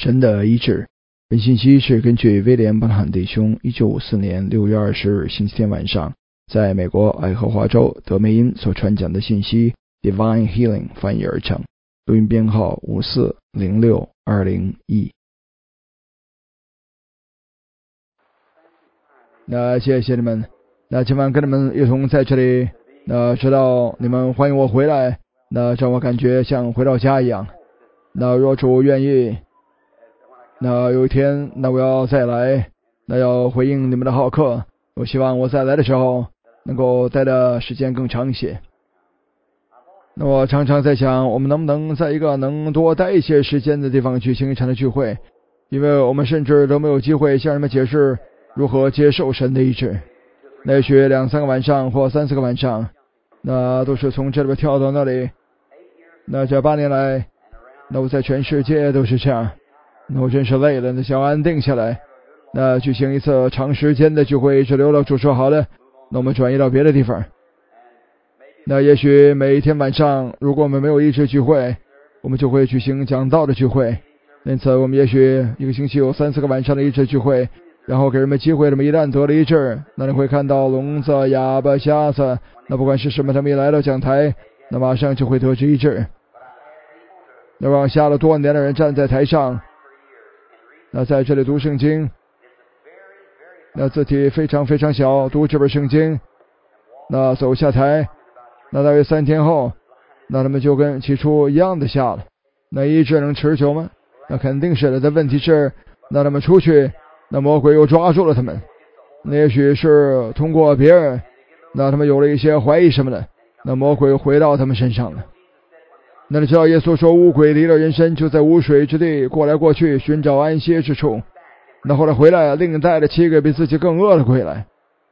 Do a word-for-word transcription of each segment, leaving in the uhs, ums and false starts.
神的医治。本信息是根据威廉·邦汉弟兄一九五四年六月二十日星期天晚上在美国爱荷华州德梅因所传讲的信息 Divine Healing 翻译而成，录音编号五四零六二零一。那谢谢你们，那今晚跟你们一同在这里，那知道你们欢迎我回来，那让我感觉像回到家一样。那若主愿意，那有一天，那我要再来，那要回应你们的好客。我希望我再来的时候能够待的时间更长一些。那我常常在想，我们能不能在一个能多待一些时间的地方举行一场的聚会，因为我们甚至都没有机会向人们解释如何接受神的医治。那也许两三个晚上或三四个晚上，那都是从这里边跳到那里。那这八年来，那我在全世界都是这样。那我真是累了，那想安定下来，那举行一次长时间的聚会，一直留到主说好了，那我们转移到别的地方。那也许每一天晚上，如果我们没有医治聚会，我们就会举行讲道的聚会。因此我们也许一个星期有三四个晚上的医治聚会，然后给人们机会，他们一旦得了医治，那你会看到聋子、哑巴、瞎子，那不管是什么，他们一来到讲台，那马上就会得知医治。那让瞎了多年的人站在台上，那在这里读圣经，那字体非常非常小，读这本圣经，那走下台，那大约三天后，那他们就跟起初一样的下了。那医治能持久吗？那肯定是的。但问题是，那他们出去，那魔鬼又抓住了他们。那也许是通过别人，那他们有了一些怀疑什么的，那魔鬼又回到他们身上了。那你知道耶稣说，污鬼离了人身，就在无水之地过来过去，寻找安歇之处。那后来回来，另带了七个比自己更恶的鬼来。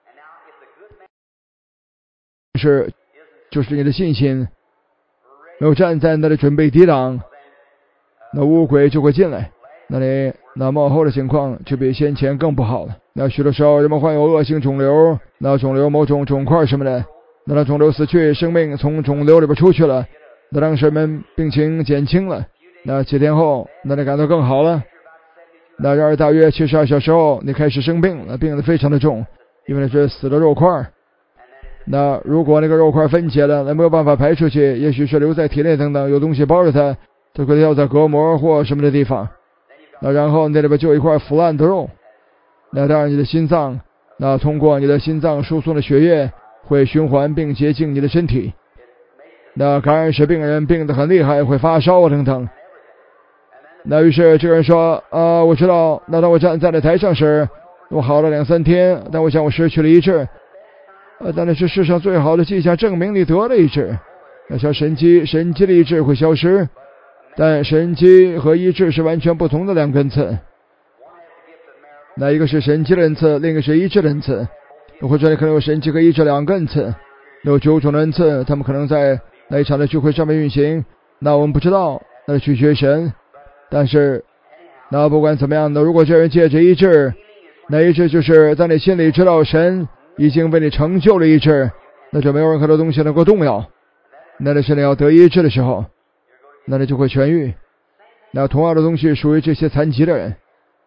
是，就是你的信心没有站在那里准备抵挡，那污鬼就会进来。那你那幕后的情况就比先前更不好了。那许多时候人们患有恶性肿瘤，那肿瘤某种肿块什么的，那那肿瘤死去，生命从肿瘤里边出去了。那当时们病情减轻了，那几天后，那你感到更好了。那然而大约七十二小时后，你开始生病了，病得非常的重，因为那是死的肉块。那如果那个肉块分解了，那没有办法排出去，也许是留在体内等等，有东西包着它，它会掉在隔膜或什么的地方。那然后那里边就有一块腐烂的肉。那当然你的心脏，那通过你的心脏输送的血液会循环并洁净你的身体。那感染使病人病得很厉害，会发烧等等。那于是这个人说，呃，我知道，那当我站在了台上时，我好了两三天，但我想我失去了医治。呃，但那是世上最好的迹象，证明你得了医治。那像神迹，神迹的医治会消失，但神迹和医治是完全不同的两个恩赐。那一个是神迹的恩赐，另一个是医治的恩赐。或者你可能有神迹和医治两个恩赐，有九种的恩赐，他们可能在那一场的聚会上面运行，那我们不知道，那取决于神。但是那不管怎么样的，如果这人借着医治，那医治就是在你心里知道神已经为你成就了医治，那就没有任何的东西能够动摇。那是你要得医治的时候，那你就会痊愈。那同样的东西属于这些残疾的人。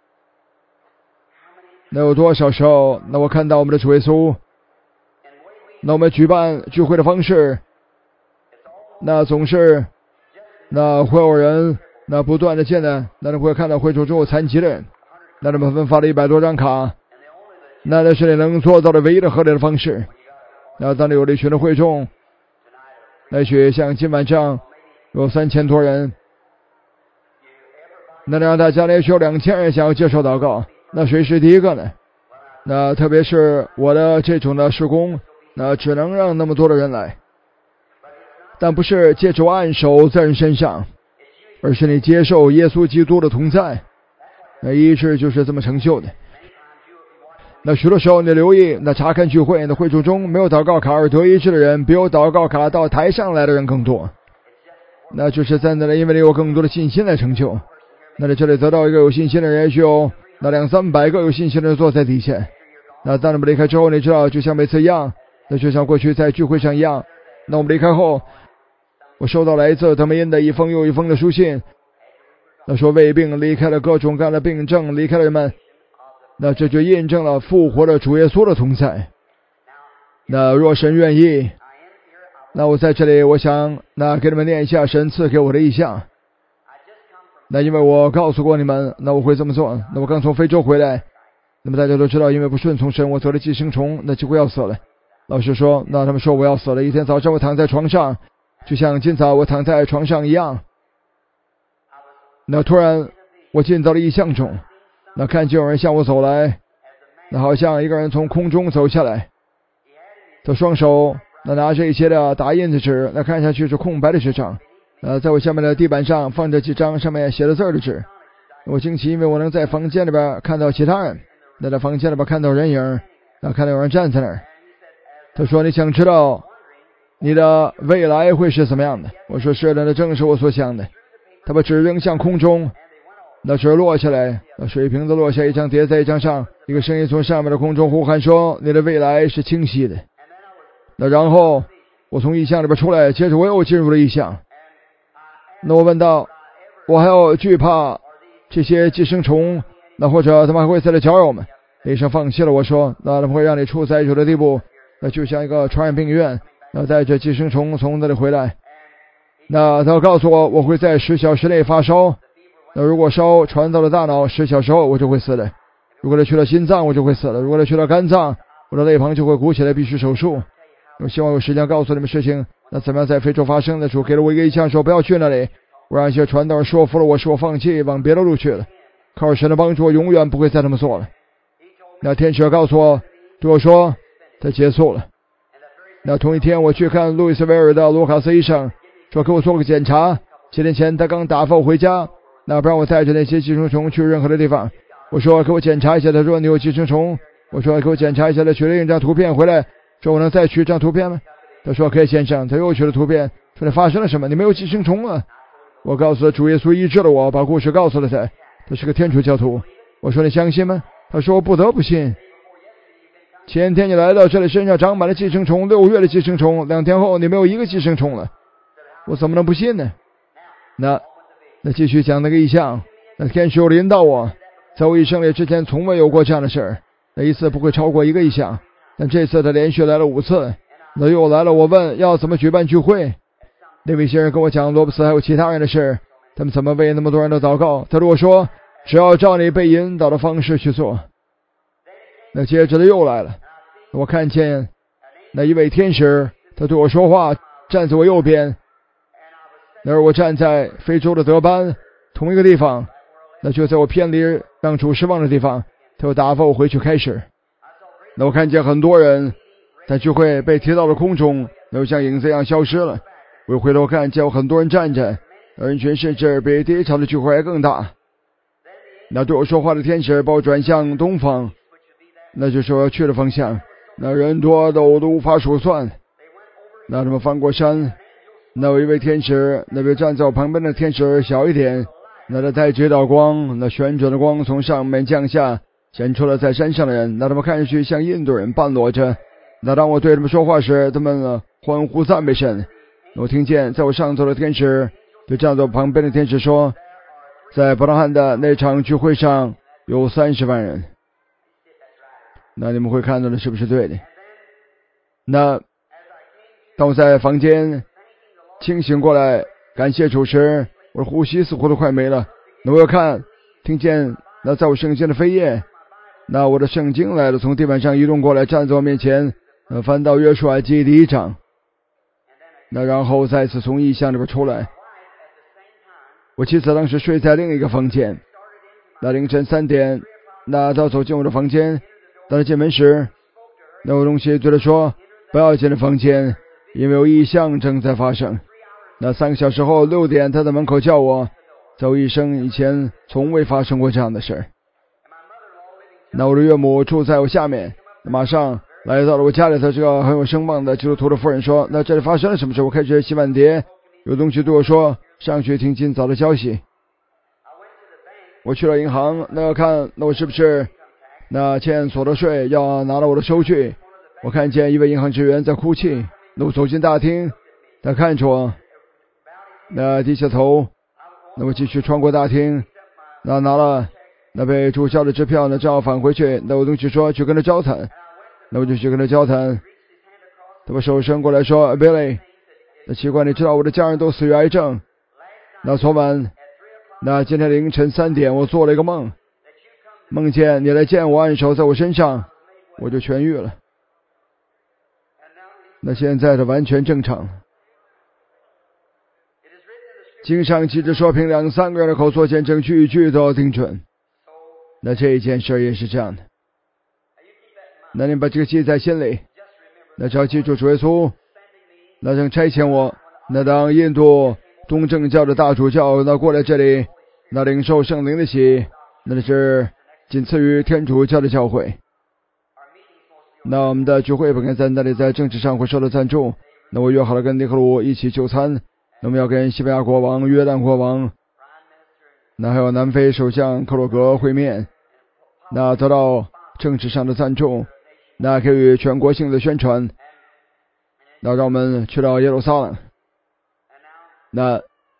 那有多少时候，那我看到我们的主耶稣，那我们举办聚会的方式，那总是那会有人那不断的见的，那你会看到会中中有残疾的人，那他们分发了一百多张卡，那那是你能做到的唯一的合理的方式。那当你有了一群的会众，那许像今晚上有三千多人，那让大家呢需要两千人想要接受祷告，那谁是第一个呢？那特别是我的这种的事工，那只能让那么多的人来，但不是借助按手在人身上，而是你接受耶稣基督的同在。那医治就是这么成就的。那许多时候你留意，那查看聚会，那会众中没有祷告卡而得医治的人，比有祷告卡到台上来的人更多。那就是在那里，因为你有更多的信心来成就。那在这里得到一个有信心的人，需要那两三百个有信心的人坐在底下。那当你们离开之后，你知道就像每次一样，那就像过去在聚会上一样。那我们离开后，我收到来自德梅因的一封又一封的书信， 那说胃病离开了各种各样的病症，离开了人们，那这就印证了复活的主耶稣的同在。那若神愿意，那我在这里我想那给你们念一下神赐给我的意象。那因为我告诉过你们，那我会这么做。那我刚从非洲回来，那么大家都知道，因为不顺从神，我得了寄生虫，那几乎要死了。老师说，那他们说我要死了。一天早上我躺在床上，就像今早我躺在床上一样。那突然我进到了异象中，那看见有人向我走来，那好像一个人从空中走下来，他双手那拿着一些的打印的纸，那看下去是空白的纸张。呃，在我下面的地板上放着几张上面写了字的纸。我惊奇，因为我能在房间里边看到其他人，那在房间里边看到人影，那看到有人站在那儿。他说，你想知道你的未来会是怎么样的？我说是的，那正是我所想的。他把纸扔向空中，那纸落下来，那水瓶子落下，一张叠在一张上，一个声音从上面的空中呼喊说，你的未来是清晰的。那然后我从异象里边出来，接着我又进入了异象。那我问道，我还要惧怕这些寄生虫，那或者他们还会再来搅扰我们？医生放弃了。我说，那他们会让你处在一种的地步，那就像一个传染病院，那带着寄生虫从那里回来。那他告诉我，我会在十小时内发烧，那如果烧传到了大脑，十小时后我就会死了。如果他去了心脏，我就会死了。如果他去了肝脏，我的肋旁就会鼓起来，必须手术。我希望有时间告诉你们事情，那怎么样在非洲发生的？主给了我一个意象，说不要去那里。我让一些传道人说服了我，使我放弃，往别的路去了。靠神的帮助，我永远不会再这么做了。那天使告诉我，对我说他结束了。那同一天我去看路易斯维尔的卢卡斯医生，说给我做个检查。几天前他刚打发我回家，那不让我带着那些寄生虫去任何的地方。我说给我检查一下，他说你有寄生虫。我说给我检查一下，他取了一张图片回来，说我能再取一张图片吗？他说可以先生。他又取了图片，说你发生了什么？你没有寄生虫啊。我告诉他主耶稣医治了我，把故事告诉了他。他是个天主教徒。我说你相信吗？他说我不得不信。前天你来到这里，身上长满了寄生虫，六月的寄生虫，两天后你没有一个寄生虫了。我怎么能不信呢？那那继续讲那个异象。那天使又临到我，在我一生里之前从未有过这样的事儿，那一次不会超过一个异象，但这次他连续来了五次。那又来了，我问要怎么举办聚会。那位先生跟我讲罗布斯还有其他人的事，他们怎么为那么多人的祷告。他对我说，只要照你被引导的方式去做。那接着他又来了，我看见那一位天使，他对我说话，站在我右边。那而我站在非洲的德班同一个地方，那就在我偏离让主失望的地方，他又打发我回去开始。那我看见很多人在聚会被提到了空中，那又像影子一样消失了。我又回头看见有很多人站着，人群甚至比第一场的聚会还更大。那对我说话的天使把我转向东方，那就是我要去的方向。那人多的我都无法数算。那他们翻过山，那有一位天使，那位站在我旁边的天使小一点，那他带着一道光，那旋转的光从上面降下，显出了在山上的人。那他们看上去像印度人，半裸着。那当我对他们说话时，他们、呃、欢呼赞美神。我听见在我上头的天使对站在我旁边的天使说，在伯拉罕的那场聚会上有三十万人。那你们会看到的是不是对的？那当我在房间清醒过来感谢主时，我的呼吸似乎都快没了。那我要看听见那在我圣经的扉页，那我的圣经来了，从地板上移动过来，站在我面前，那翻到约书亚记第一章。那然后再次从异象里边出来。我妻子当时睡在另一个房间。那凌晨三点，那她走进我的房间，当她进门时，那有东西对她说不要进了房间，因为有异象正在发生。那三个小时后六点，她在门口叫我，在我一生以前从未发生过这样的事。那我的岳母住在我下面，马上来到了我家里。他这个很有声望的基督徒的夫人说，那这里发生了什么事？我开始洗碗碟，有东西对我说上去听今早的消息。我去了银行，那要看那我是不是那欠所得税，要拿到我的收据。我看见一位银行职员在哭泣。那我走进大厅，他看着我，那低下头， 那我继续穿过大厅，那拿了那被注销的支票呢，正好返回去。那我同学说去跟他交谈，那我就去跟他交谈。他把手伸过来说 ：“Billy， 那奇怪，你知道我的家人都死于癌症。那昨晚，那今天凌晨三点，我做了一个梦，梦见你来见我，按手在我身上，我就痊愈了。那现在的完全正常。”经上记着说，凭两三个人的口所见证，句句都要定准。那这一件事也是这样的。那你把这个记在心里。那只要记住主耶稣，那正差遣我，那当印度东正教的大主教，那过来这里，那领受圣灵的喜，那是仅次于天主教的教会。那我们的聚会本该在那里，在政治上会受到赞助。那我约好了跟尼克鲁一起就餐。那我们要跟西班牙国王、约旦国王，那还有南非首相克洛格会面，那得到政治上的赞助，那给予全国性的宣传，那让我们去到耶路撒冷。那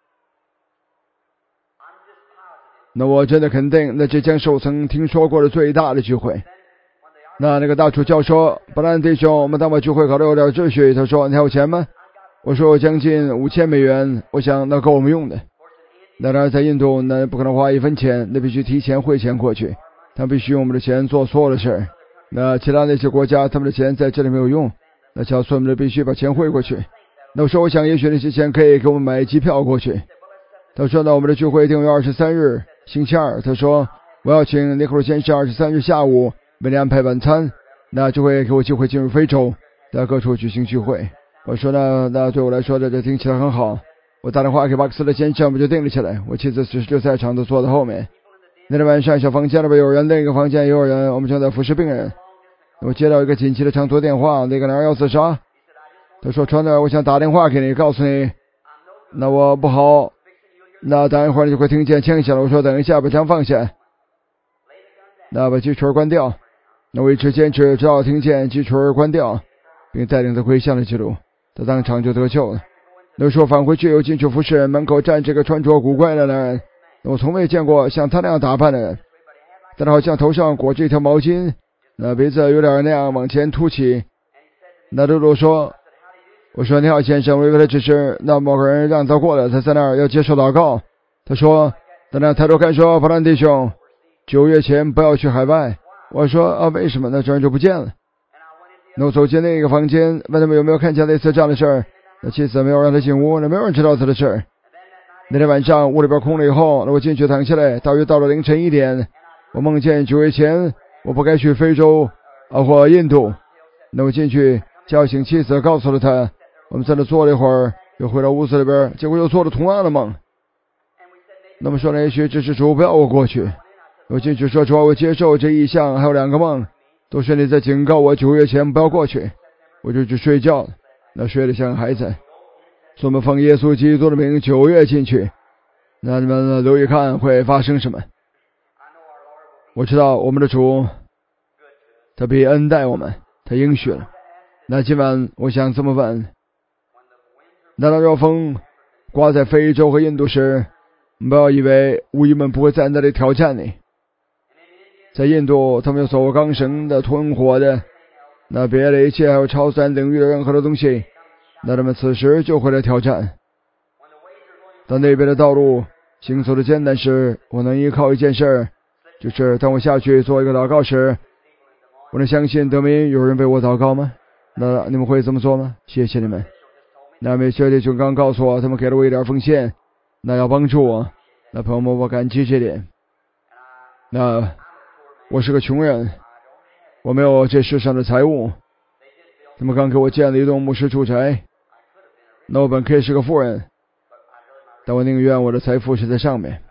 那我真的肯定，那这将是我曾听说过的最大的聚会。那那个大主教说：“布兰弟兄，我们当把聚会搞得有点秩序。”他说：“你还有钱吗？”我说将近五千美元，我想那够我们用的。当然，在印度那不可能花一分钱，那必须提前汇钱过去，他必须用我们的钱做所有的事儿。那其他那些国家，他们的钱在这里没有用，那教所以我们必须把钱汇过去。那我说，我想也许那些钱可以给我们买机票过去。他说，那我们的聚会定于二十三日星期二。他说，我要请尼克鲁先生二十三日下午为你安排晚餐，那就会给我机会进入非洲，在各处举行聚会。我说呢，那对我来说，这这听起来很好。我打电话给巴克斯的先生，我们就定了起来。我妻子此时就在场，都坐在后面。那天晚上，小房间里边有人，另一个房间也有人，我们正在服侍病人。我接到一个紧急的长途电话，那个男人要自杀。他说：“川德，我想打电话给你，告诉你，那我不好。那等一会儿你就会听见枪响了。”我说：“等一下，把枪放下。”那把机锤关掉。那我一直坚持，直到听见机锤关掉，并带领他归向了基督。他当场就得救了。那时候返回去又进去服侍，门口站这个穿着古怪的男人，我从未见过像他那样打扮的人，但他好像头上裹着一条毛巾，那鼻子有点那样往前凸起。那露露说：“我说你好先生，我以为他只是那某个人让他过来，他在那儿要接受祷告。”他说：“他那抬头看说，弗兰弟兄，九月前不要去海外。”我说：“啊，为什么？”那这人就不见了。那我走进那个房间，问他们有没有看见类似这样的事儿。那妻子没有让他进屋，那没有人知道他的事儿。那天晚上屋里边空了以后，那我进去躺下来，大约到了凌晨一点，我梦见九月前我不该去非洲啊或印度。那我进去叫醒妻子，告诉了他。我们在那坐了一会儿，又回到屋子里边，结果又做了同样的梦。那么说呢，也许只是主不要我过去。我进去说，主要我接受这意象，还有两个梦，都是你在警告我九月前不要过去。我就去睡觉了，那睡得像孩子。所以我们奉耶稣基督的名，九月进去，那你们留意看会发生什么。我知道我们的主他必恩待我们，他应许了。那今晚我想这么问，那当热风刮在非洲和印度时，不要以为巫医们不会在那里挑战你。在印度，他们有走钢绳的、吞火的，那别的一切还有超自然领域的任何的东西，那他们此时就会来挑战。当那边的道路行走的艰难时，我能依靠一件事，就是当我下去做一个祷告时，我能相信得明有人为我祷告吗？那你们会这么做吗？谢谢你们。那美学弟兄刚告诉我，他们给了我一点奉献，那要帮助我。那朋友们，我感激这点。那我是个穷人，我没有这世上的财物。他们刚给我建了一栋牧师住宅，那我本可以是个富人，但我宁愿我的财富是在上面。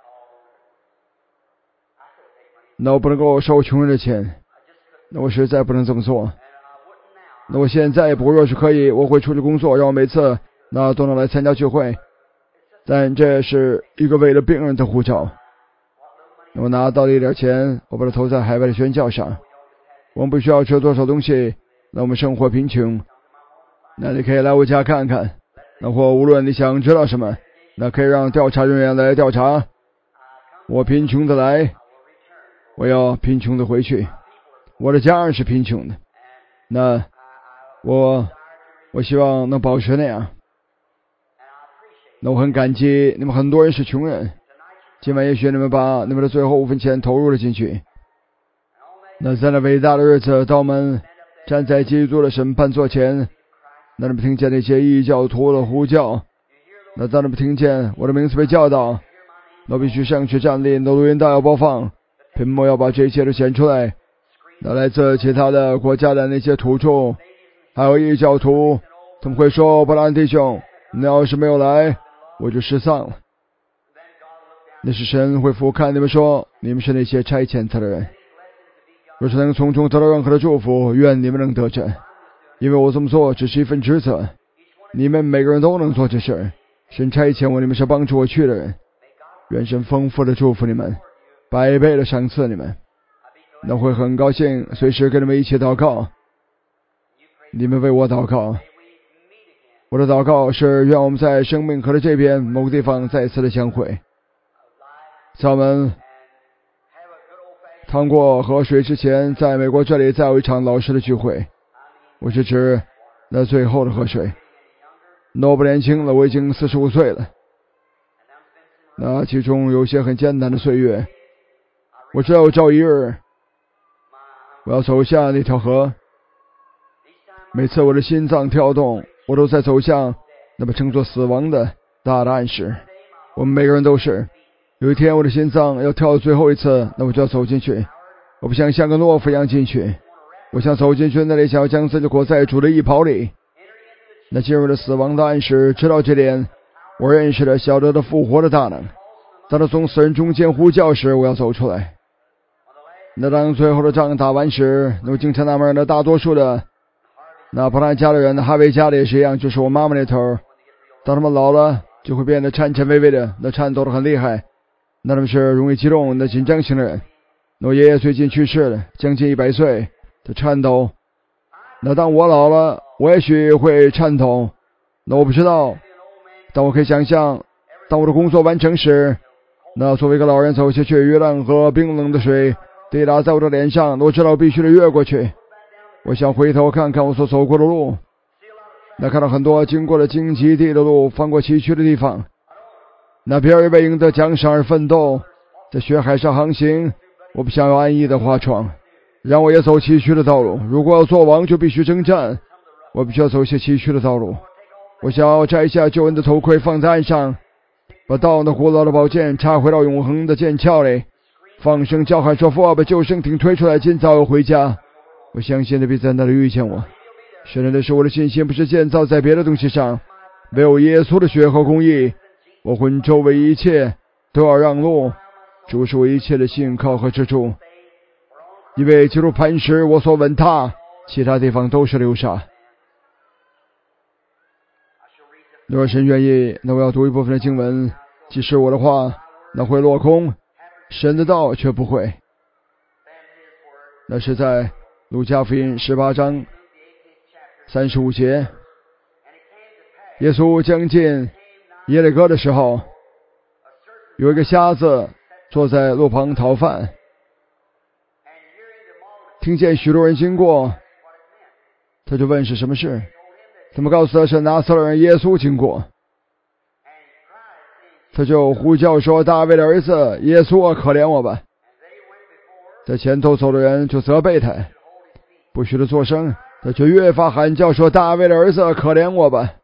那我不能够收穷人的钱，那我实在不能这么做。那我现在不过若是可以，我会出去工作，让我每次那都能来参加聚会。但这是一个为了病人的护照。那我拿到了一点钱，我把它投在海外的宣教上。我们不需要吃多少东西，那我们生活贫穷。那你可以来我家看看，那或无论你想知道什么， 那可以让调查人员来调查。我贫穷的来，我要贫穷的回去。我的家人是贫穷的，那我我希望能保持那样。那我很感激你们，很多人是穷人，今晚也许你们把你们的最后五分钱投入了进去。那在那伟大的日子，当我们站在基督的审判座前，那你们听见那些异教徒的呼叫，那当你们听见我的名字被叫到，那必须上去站立，那录音带要播放，屏幕要把这一切都显出来。那来自其他的国家的那些土著还有异教徒，他们会说，布兰弟兄，你要是没有来，我就失丧了。那是神会俯瞰你们说，你们是那些差遣他的人，若是能从中得到任何的祝福，愿你们能得着，因为我这么做只是一份职责，你们每个人都能做这事。神差遣我，你们是帮助我去的人，愿神丰富的祝福你们，百倍的赏赐你们。那会很高兴随时跟你们一起祷告，你们为我祷告。我的祷告是愿我们在生命河的这边某个地方再次的相会，在我们趟过河水之前，在美国这里再有一场老师的聚会，我是指那最后的河水。那我不年轻了，我已经四十五岁了，那其中有些很艰难的岁月，我知道有朝一日我要走下那条河，每次我的心脏跳动，我都在走向那么称作死亡的大的暗示。我们每个人都是，有一天我的心脏要跳最后一次，那我就要走进去。我不想像个懦夫一样进去，我想走进去那里，想要将自己裹在主的衣袍里。那进入了死亡的暗示，知道这点，我认识了小德的复活的大能。当他从死人中间呼叫时，我要走出来。那当最后的仗打完时，那我经常纳闷，那大多数的那普兰家的人，哈维家的也是一样，就是我妈妈那头，当他们老了就会变得颤颤巍巍的，那颤抖得很厉害，那他们是容易激动的紧张型的人。那我爷爷最近去世了，将近一百岁，他颤抖。那当我老了，我也许会颤抖。那我不知道，但我可以想象，当我的工作完成时，那作为一个老人走下去，月亮和冰冷的水滴打在我的脸上，我知道必须得越过去。我想回头看看我所走过的路，那看到很多经过了荆棘地的路，翻过崎岖的地方，那别人为赢得奖赏而奋斗，在血海上航行。我不想要安逸的划船，让我也走崎岖的道路。如果要做王，就必须征战，我必须要走些崎岖的道路。我想要摘下救恩的头盔，放在岸上，把刀那古老的宝剑插回到永恒的剑鞘里，放声叫喊说，父啊，把救生艇推出来，今早要回家。我相信你必在那里遇见我。神的是我的信心不是建造在别的东西上，没有耶稣的血和公义，我魂周围一切都要让路。主是我一切的信靠和支柱，因为基督磐石我所稳踏，其他地方都是流沙。若神愿意，那我要读一部分的经文，即使我的话那会落空，神的道却不会。那是在路加福音十八章三十五节，耶稣将近耶利哥的时候，有一个瞎子坐在路旁讨饭，听见许多人经过，他就问是什么事。他们告诉他是拿撒勒人耶稣经过，他就呼叫说，大卫的儿子耶稣啊，可怜我吧。在前头走的人就责备他，不许他作声，他就越发喊叫说，大卫的儿子可怜我吧。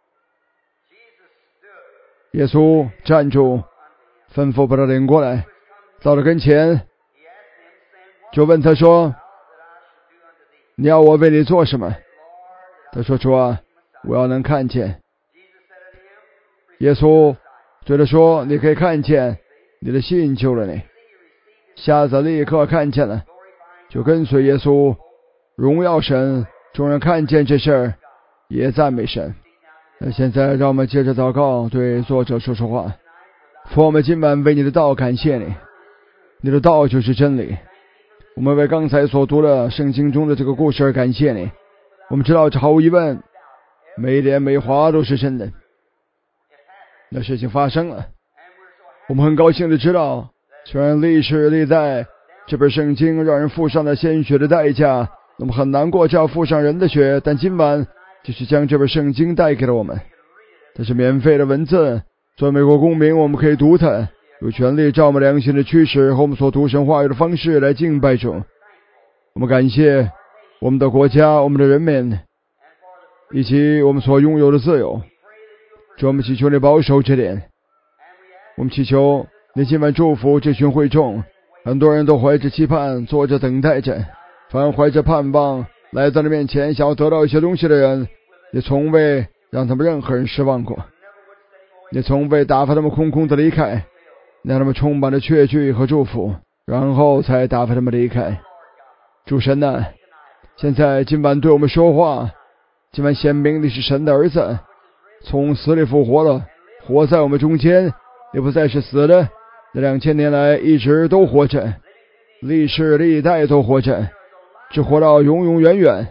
耶稣站住，吩咐把他领过来，到了跟前，就问他说，你要我为你做什么？他说，主啊，我要能看见。耶稣对他说，你可以看见，你的信救了你。瞎子立刻看见了，就跟随耶稣，荣耀神。众人看见这事儿，也赞美神。那现在让我们接着祷告，对作者说说话。父，我们今晚为你的道感谢你，你的道就是真理。我们为刚才所读的圣经中的这个故事而感谢你。我们知道这毫无疑问，每一点每一划都是真的。 那事情发生了。我们很高兴的知道，虽然历史历代这本圣经让人付上了鲜血的代价，我们很难过这要付上人的血，但今晚就是将这本圣经带给了我们。这是免费的文字，作为美国公民，我们可以读它，有权利照我们良心的驱使和我们所读神话语的方式来敬拜主。我们感谢我们的国家、我们的人民以及我们所拥有的自由。主，我们祈求你保守这点。我们祈求你今晚祝福这群会众，很多人都怀着期盼坐着等待着，凡怀着盼望来到你面前想要得到一些东西的人，你从未让他们任何人失望过，你从未打发他们空空的离开，让他们充满了确据和祝福，然后才打发他们离开。主神啊，现在今晚对我们说话，今晚显明你是神的儿子，从死里复活了，活在我们中间，也不再是死的，那两千年来一直都活着，历世历代都活着，只活到永永远远。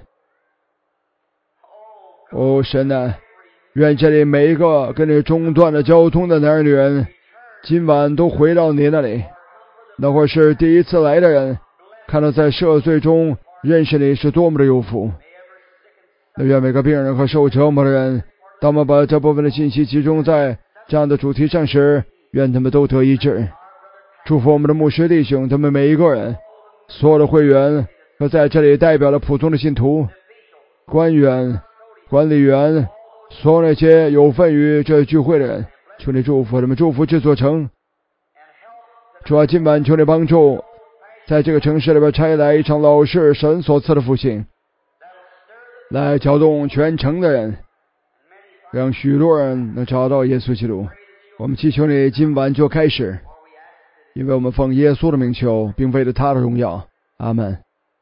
哦，神啊，愿这里每一个跟你中断了交通的男人女人，今晚都回到你那里。那会是第一次来的人，看到在赦罪中认识你是多么的有福。那愿每个病人和受折磨的人，当我们把这部分的信息集中在这样的主题上时，愿他们都得医治。祝福我们的牧师弟兄，他们每一个人，所有的会员和在这里代表了普通的信徒、官员、管理员，所有那些有份于这聚会的人，求你祝福他们，祝福这座城。主啊，今晚求你帮助在这个城市里边差来一场老是神所赐的复兴，来搅动全城的人，让许多人能找到耶稣基督。我们祈求你今晚就开始，因为我们奉耶稣的名求，并为了他的荣耀。阿门。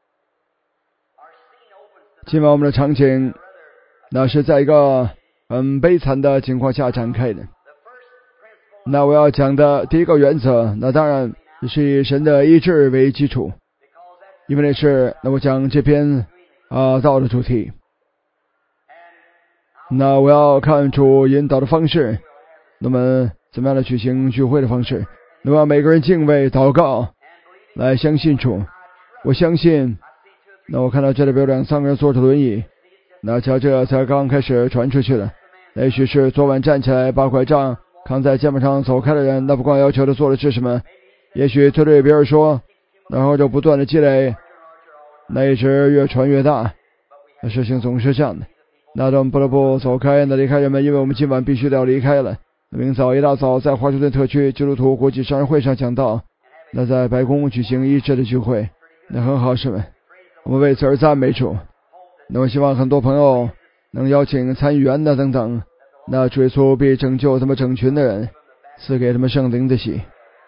今晚我们的场景那是在一个很悲惨的情况下展开的。那我要讲的第一个原则，那当然是以神的医治为基础，因为那是那我讲这篇啊道的主题。那我要看主引导的方式，那么怎么样的举行聚会的方式，那么每个人敬畏祷告来相信主。我相信，那我看到这里边有两三个人坐着轮椅，那瞧这才刚开始传出去的，也许是昨晚站起来把拐杖扛在肩膀上走开的人，那不光要求他做的是什么，也许他对别人说，然后就不断的积累，那一直越传越大。那事情总是这样的，那我们不得不走开，那离开人们，因为我们今晚必须得要离开了。明早一大早在华盛顿特区基督徒国际商人会上讲道，那在白宫举行医治的聚会，那很好，是吗？我们为此而赞美主。那我希望很多朋友能邀请参议员的等等，那主耶稣必拯救他们整群的人，赐给他们圣灵的喜。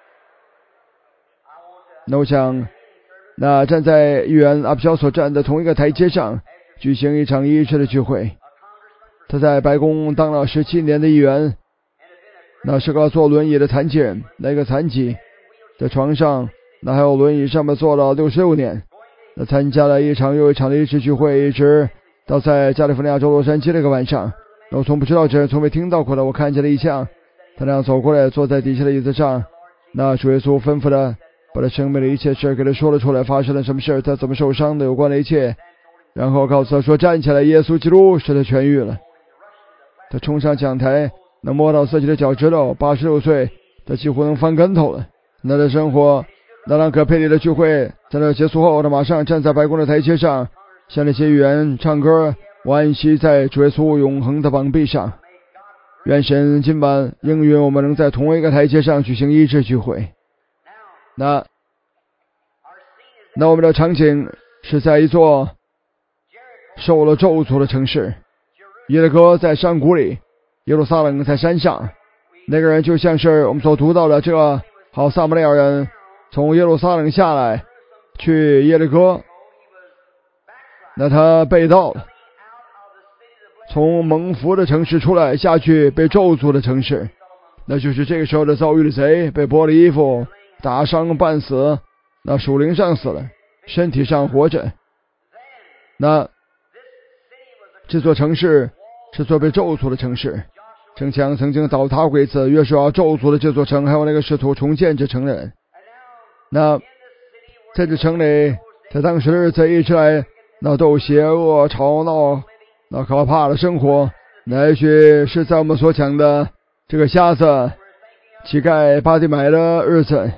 那我想，那站在议员阿比肖所站的同一个台阶上举行一场医治的聚会。他在白宫当了十七年的议员，那是个坐轮椅的残疾人，那个残疾在床上，那还有轮椅上面坐了六十六年，那参加了一场又一场的医治聚会，一直到在加利福尼亚州洛杉矶那个晚上。那我从不知道这人，从未听到过的，我看见了异象，他那样走过来，坐在底下的椅子上，那主耶稣吩咐的把他生命的一切事给他说了出来，发生了什么事，他怎么受伤的，有关的一切，然后告诉他说站起来，耶稣基督使他痊愈了。他冲上讲台，能摸到自己的脚趾头，八十六岁，他几乎能翻跟头了。那的生活，那让可佩里的聚会在那结束后，他马上站在白宫的台阶上，向那些议员唱歌，我安息在主耶稣永恒的膀臂上。愿神今晚应允我们能在同一个台阶上举行医治聚会。那那我们的场景是在一座受了咒诅的城市，耶利哥在山谷里，耶路撒冷在山上。那个人就像是我们所读到的这个好撒玛利亚人从耶路撒冷下来去耶利哥，那他被盗了，从蒙福的城市出来下去被咒诅的城市，那就是这个时候的遭遇的贼，被剥了衣服，打伤半死，那属灵上死了，身体上活着。那这座城市是座被咒诅的城市， 城墙曾经倒塌过一次，约书亚咒诅的这座城，还有那个试图重建这城的人。那在这城里，在当时的日子一直来，那都邪恶、吵闹、那可怕的生活，那也许是在我们所讲的这个瞎子、乞丐、巴蒂买的日子。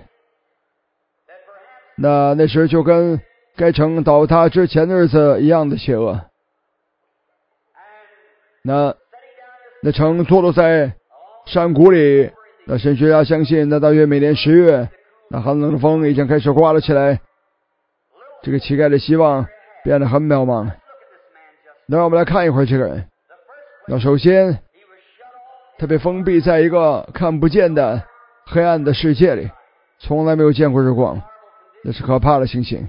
那那时就跟该城倒塌之前的日子一样的邪恶。那那城坐落在山谷里，那神学家相信，那大约每年十月，那寒冷的风已经开始刮了起来，这个乞丐的希望变得很渺茫。那让我们来看一会儿这个人。那首先，他被封闭在一个看不见的黑暗的世界里，从来没有见过日光。那是可怕的情形。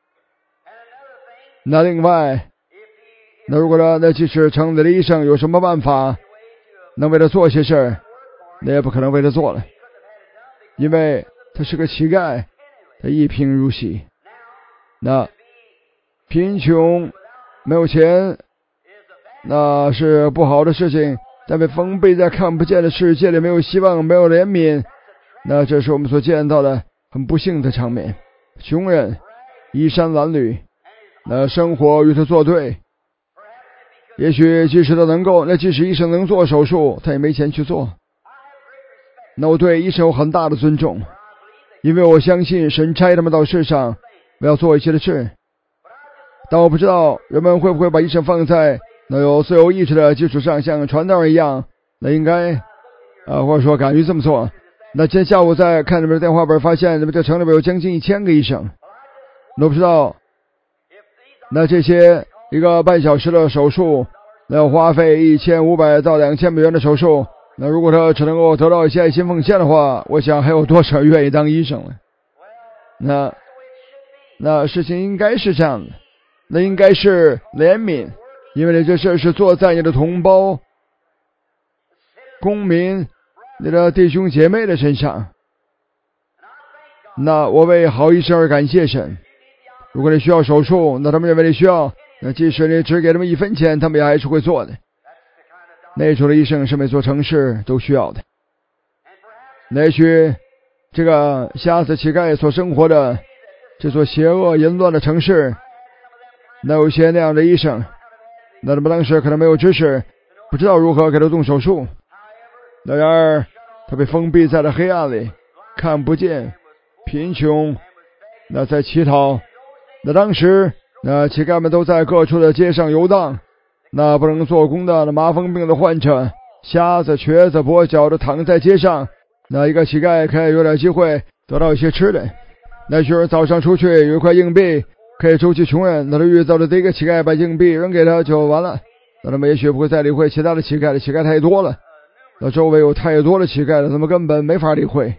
那另外，那如果呢，那即使城里的医生有什么办法能为他做些事儿，那也不可能为他做了，因为他是个乞丐，他一贫如洗。那贫穷没有钱，那是不好的事情，但被封闭在看不见的世界里，没有希望，没有怜悯，那这是我们所见到的很不幸的场面。穷人衣衫褴褛，那生活与他作对。也许即使他能够，那即使医生能做手术，他也没钱去做。那我对医生有很大的尊重，因为我相信神差他们到世上我要做一些的事。但我不知道人们会不会把医生放在那有自由意志的基础上，像传道人一样，那应该啊，或者说敢于这么做。那今天下午在看你们的电话本，发现你们这城里边有将近一千个医生。我不知道，那这些一个半小时的手术，那要花费一千五百到两千美元的手术。那如果他只能够得到一些爱心奉献的话，我想还有多少人愿意当医生了？那那事情应该是这样的，那应该是怜悯，因为这事是做在你的同胞、公民、你的弟兄姐妹的身上。那我为好医生而感谢神。如果你需要手术，那他们认为你需要，那即使你只给他们一分钱，他们也还是会做的。那种的医生是每座城市都需要的。也许这个瞎子乞丐所生活的这座邪恶淫乱的城市，那有些那样的医生，那他们当时可能没有知识，不知道如何给他动手术。然而他被封闭在了黑暗里，看不见，贫穷，那在乞讨。那当时那乞丐们都在各处的街上游荡，那不能做工的那麻风病的患者，瞎子、瘸子、跛脚的躺在街上。那一个乞丐可以有点机会得到一些吃的。那许人早上出去有一块硬币可以周济穷人，那他遇到的第一个乞丐把硬币扔给他就完了。那他们也许不会再理会其他的乞丐了，乞丐太多了，那周围有太多的乞丐了，他们根本没法理会。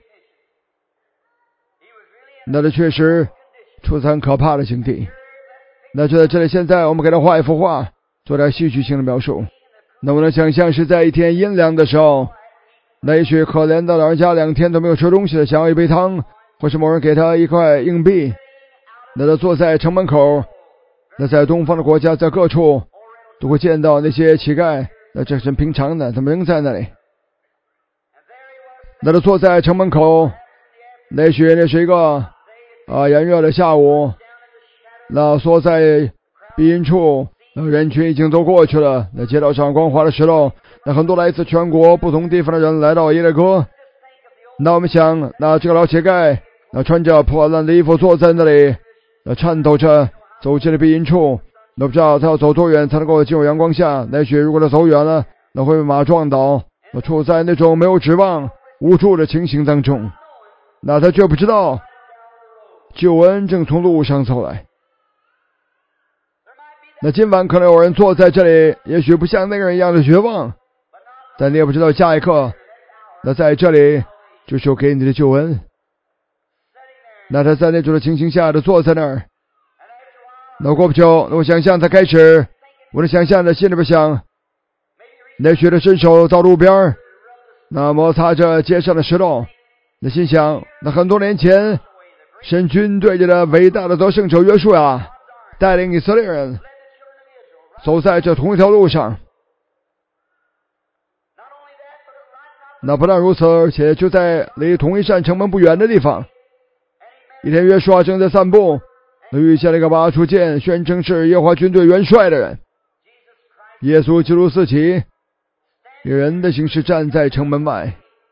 那他确实处在很可怕的境地。那就在这里，现在我们给他画一幅画，做点戏剧性的描述。那我能想象是在一天阴凉的时候，那也许可怜的老人家两天都没有吃东西的，想要一杯汤，或是某人给他一块硬币。那他坐在城门口，那在东方的国家，在各处都会见到那些乞丐，那这是平常的，他们仍在那里。那他坐在城门口，那也许那是一个啊，炎热的下午，那缩在避阴处，那人群已经都过去了。那街道上光滑的石头，那很多来自全国不同地方的人来到耶利哥。那我们想，那这个老乞丐，那穿着破烂的衣服坐在那里，那颤抖着走进了避阴处。那不知道他要走多远才能够进入阳光下。也许如果他走远了，那会被马撞倒，那处在那种没有指望、无助的情形当中。那他却不知道救恩正从路上走来。那今晚可能有人坐在这里，也许不像那个人一样的绝望，但你也不知道下一刻，那在这里就是有给你的救恩。那他在那种的情形下的坐在那儿，那过不久，那我想象他开始，我的想象在心里边想，那许的伸手到路边，那摩擦着街上的石头，那心想，那很多年前神军队里的伟大的得胜者约书亚带领以色列人走在这同一条路上。 那不但如此，而且就在离同一扇城门不远的地方，一天约书亚正在散步，他遇见了一个拔出剑宣称是耶和华军队元帅的人。耶稣基督四起，以人的形式站在城门外。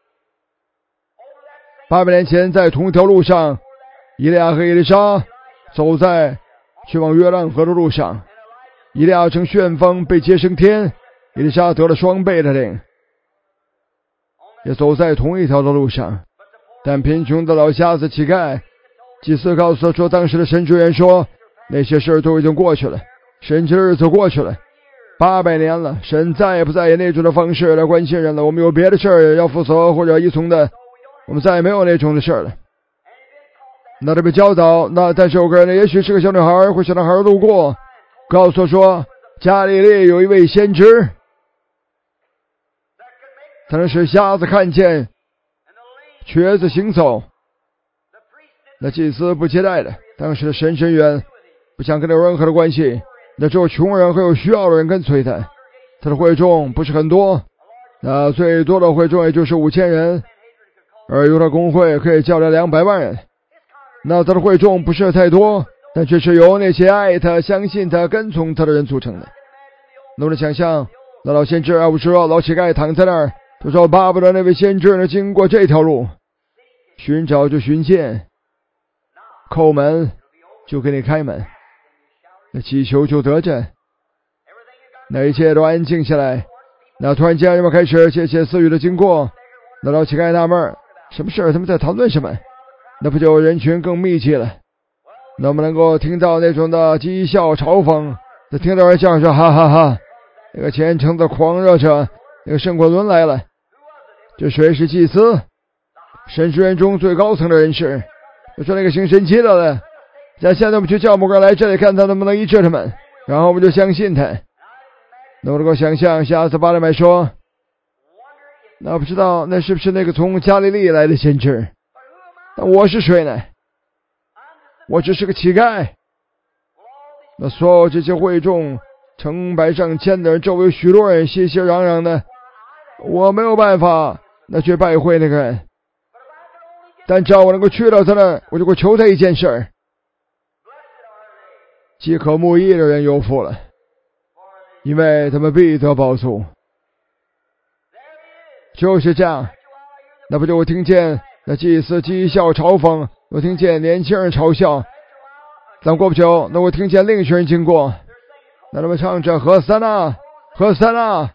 八百年前，在同一条路上，以利亚和以利沙走在去往约旦河的路上，以利亚乘旋风被接升天，以利沙得了双倍的灵，也走在同一条的路上。但贫穷的老瞎子乞丐祭司告诉他说，当时的神职员说，那些事都已经过去了，神之日子过去了，八百年了，神再也不再以那种的方式来关心人了，我们有别的事儿要负责或者依从的，我们再也没有那种的事儿了。那这被教导，那但是有个人呢，也许是个小女孩或小男孩路过，告诉说，加利利有一位先知，他能使瞎子看见，瘸子行走。那祭司不接待的，当时的神职员不想跟他有任何的关系，那只有穷人和有需要的人跟随他。他的会众不是很多，那最多的会众也就是五千人，而犹太公会可以叫来两百万人。那他的会众不是太多，但却是由那些爱他、相信他、跟从他的人组成的。能不能想象，那老先知啊，不是说老乞丐躺在那儿，就说巴不得那位先知呢经过这条路，寻找就寻见，叩门就给你开门，那祈求就得着，那一切都安静下来。那突然间人们开始窃窃私语的经过，那老乞丐纳闷，什么事？他们在谈论什么？那不就人群更密集了？那我们能够听到那种的讥笑嘲讽，那听到人叫说哈哈哈，那个虔诚的狂热者，那个圣果伦来了。这谁是祭司？神职员中最高层的人士。我说那个行神迹的了，那现在我们去叫某个人来这里看他能不能医治他们，然后我们就相信他。那我能够想象瞎子巴勒买说，那不知道那是不是那个从加利利来的先知？那我是谁呢？我只是个乞丐。那所有这些会众成百上千的人，周围许多人熙熙攘攘的，我没有办法那去拜会那个人，但只要我能够去到他那，我就会求他一件事儿。饥渴慕义的人有福了，因为他们必得饱足。就是这样，那不就我听见那祭司讥笑嘲讽，我听见年轻人嘲笑，但过不久，那我听见另一群人经过，那他们唱着何塞纳何塞纳。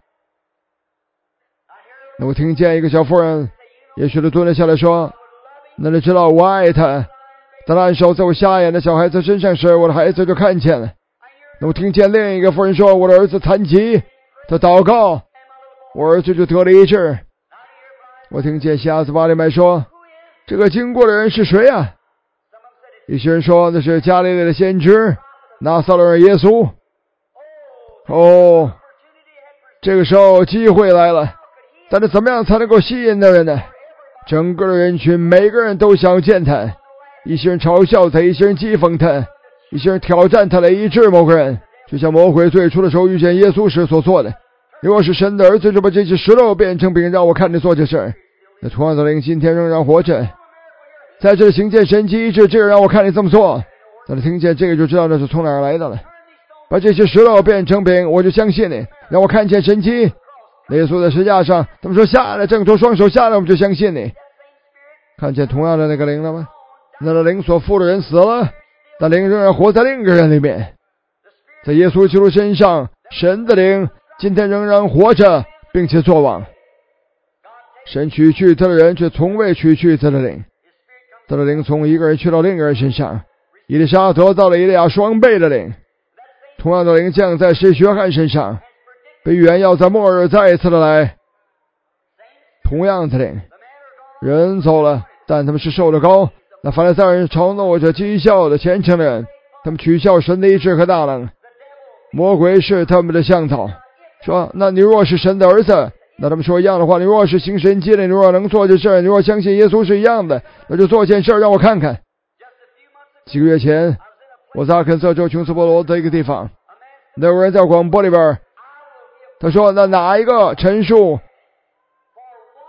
那我听见一个小妇人也许都蹲了下来说，那你知道我爱他，当按手在我瞎眼的小孩子身上时，我的孩子就看见了。那我听见另一个妇人说，我的儿子残疾，他祷告，我儿子就得了医治。我听见瞎子巴利麦说，这个经过的人是谁啊？一些人说那是加利利的先知拿撒勒人耶稣。哦，这个时候机会来了，但是怎么样才能够吸引的人呢？整个的人群每个人都想见他，一些人嘲笑他，一些人讥讽他，一些人挑战他来医治某个人，就像魔鬼最初的时候遇见耶稣时所做的。如果是神的儿子，就把这些石头变成饼，让我看你做这事。那同样的灵今天仍然活着，在这里行见神迹医治，这个让我看你这么做。当你听见这个就知道那是从哪儿来的了。把这些石头变成饼，我就相信你，让我看见神迹。耶稣在十字架上，他们说下来，挣脱双手下来，我们就相信你。看见同样的那个灵了吗？那个灵所附的人死了，但灵仍然活在另一个人里面。在耶稣基督身上，神的灵今天仍然活着，并且作王。神取去他的人，却从未取去他的灵。他的灵从一个人去到另一个人身上。以利沙得到了以利亚双倍的灵，同样的灵降在使约翰身上，被预言要在末日再一次的来。同样的灵，人走了，但他们是受的高。那法利赛人嘲弄着讥笑的虔诚的人，他们取笑神的医治和大能。魔鬼是他们的向导，说那你若是神的儿子，那他们说一样的话，你若是行神迹的，你若能做这事，你若相信耶稣是一样的，那就做件事让我看看。几个月前，我在阿肯色州琼斯波罗的一个地方，那有人在广播里边他说，那哪一个陈述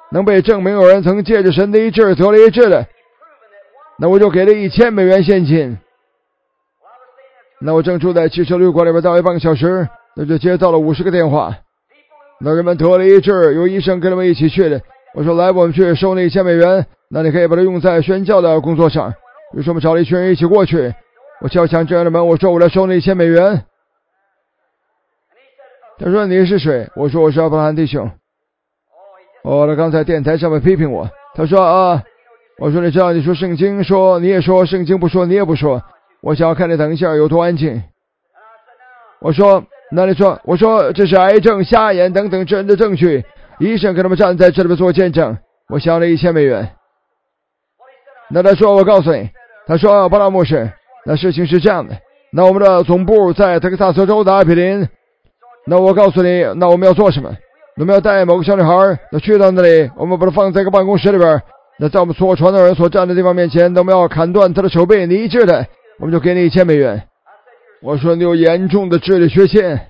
能被证明有人曾借着神的医治得了医治的，那我就给了一千美元现金。那我正住在汽车旅馆里边，大约半个小时，那就接到了五十个电话。那人们得了医治，有医生跟他们一起去的。我说来，我们去收那一千美元，那你可以把它用在宣教的工作上。于是我们找了一群人一起过去。我敲响这样的门，我说我来收那一千美元。他说你是谁？我说我是阿伯拉罕弟兄。哦，他刚才电台上面批评我。他说啊，我说你知道你说圣经说你也说，圣经不说你也不说。我想要看你等一下有多安静。我说那你说，我说这是癌症、瞎眼等等真的证据，医生跟他们站在这里边做见证。我想要了一千美元。那他说我告诉你，他说巴拉牧师，那事情是这样的，那我们的总部在德克萨斯州的阿比林，那我告诉你，那我们要做什么？我们要带某个小女孩，那去到那里，我们把她放在一个办公室里边，那在我们所传的人所站的地方面前，我们要砍断她的手臂，你医治的，我们就给你一千美元。我说你有严重的智力缺陷。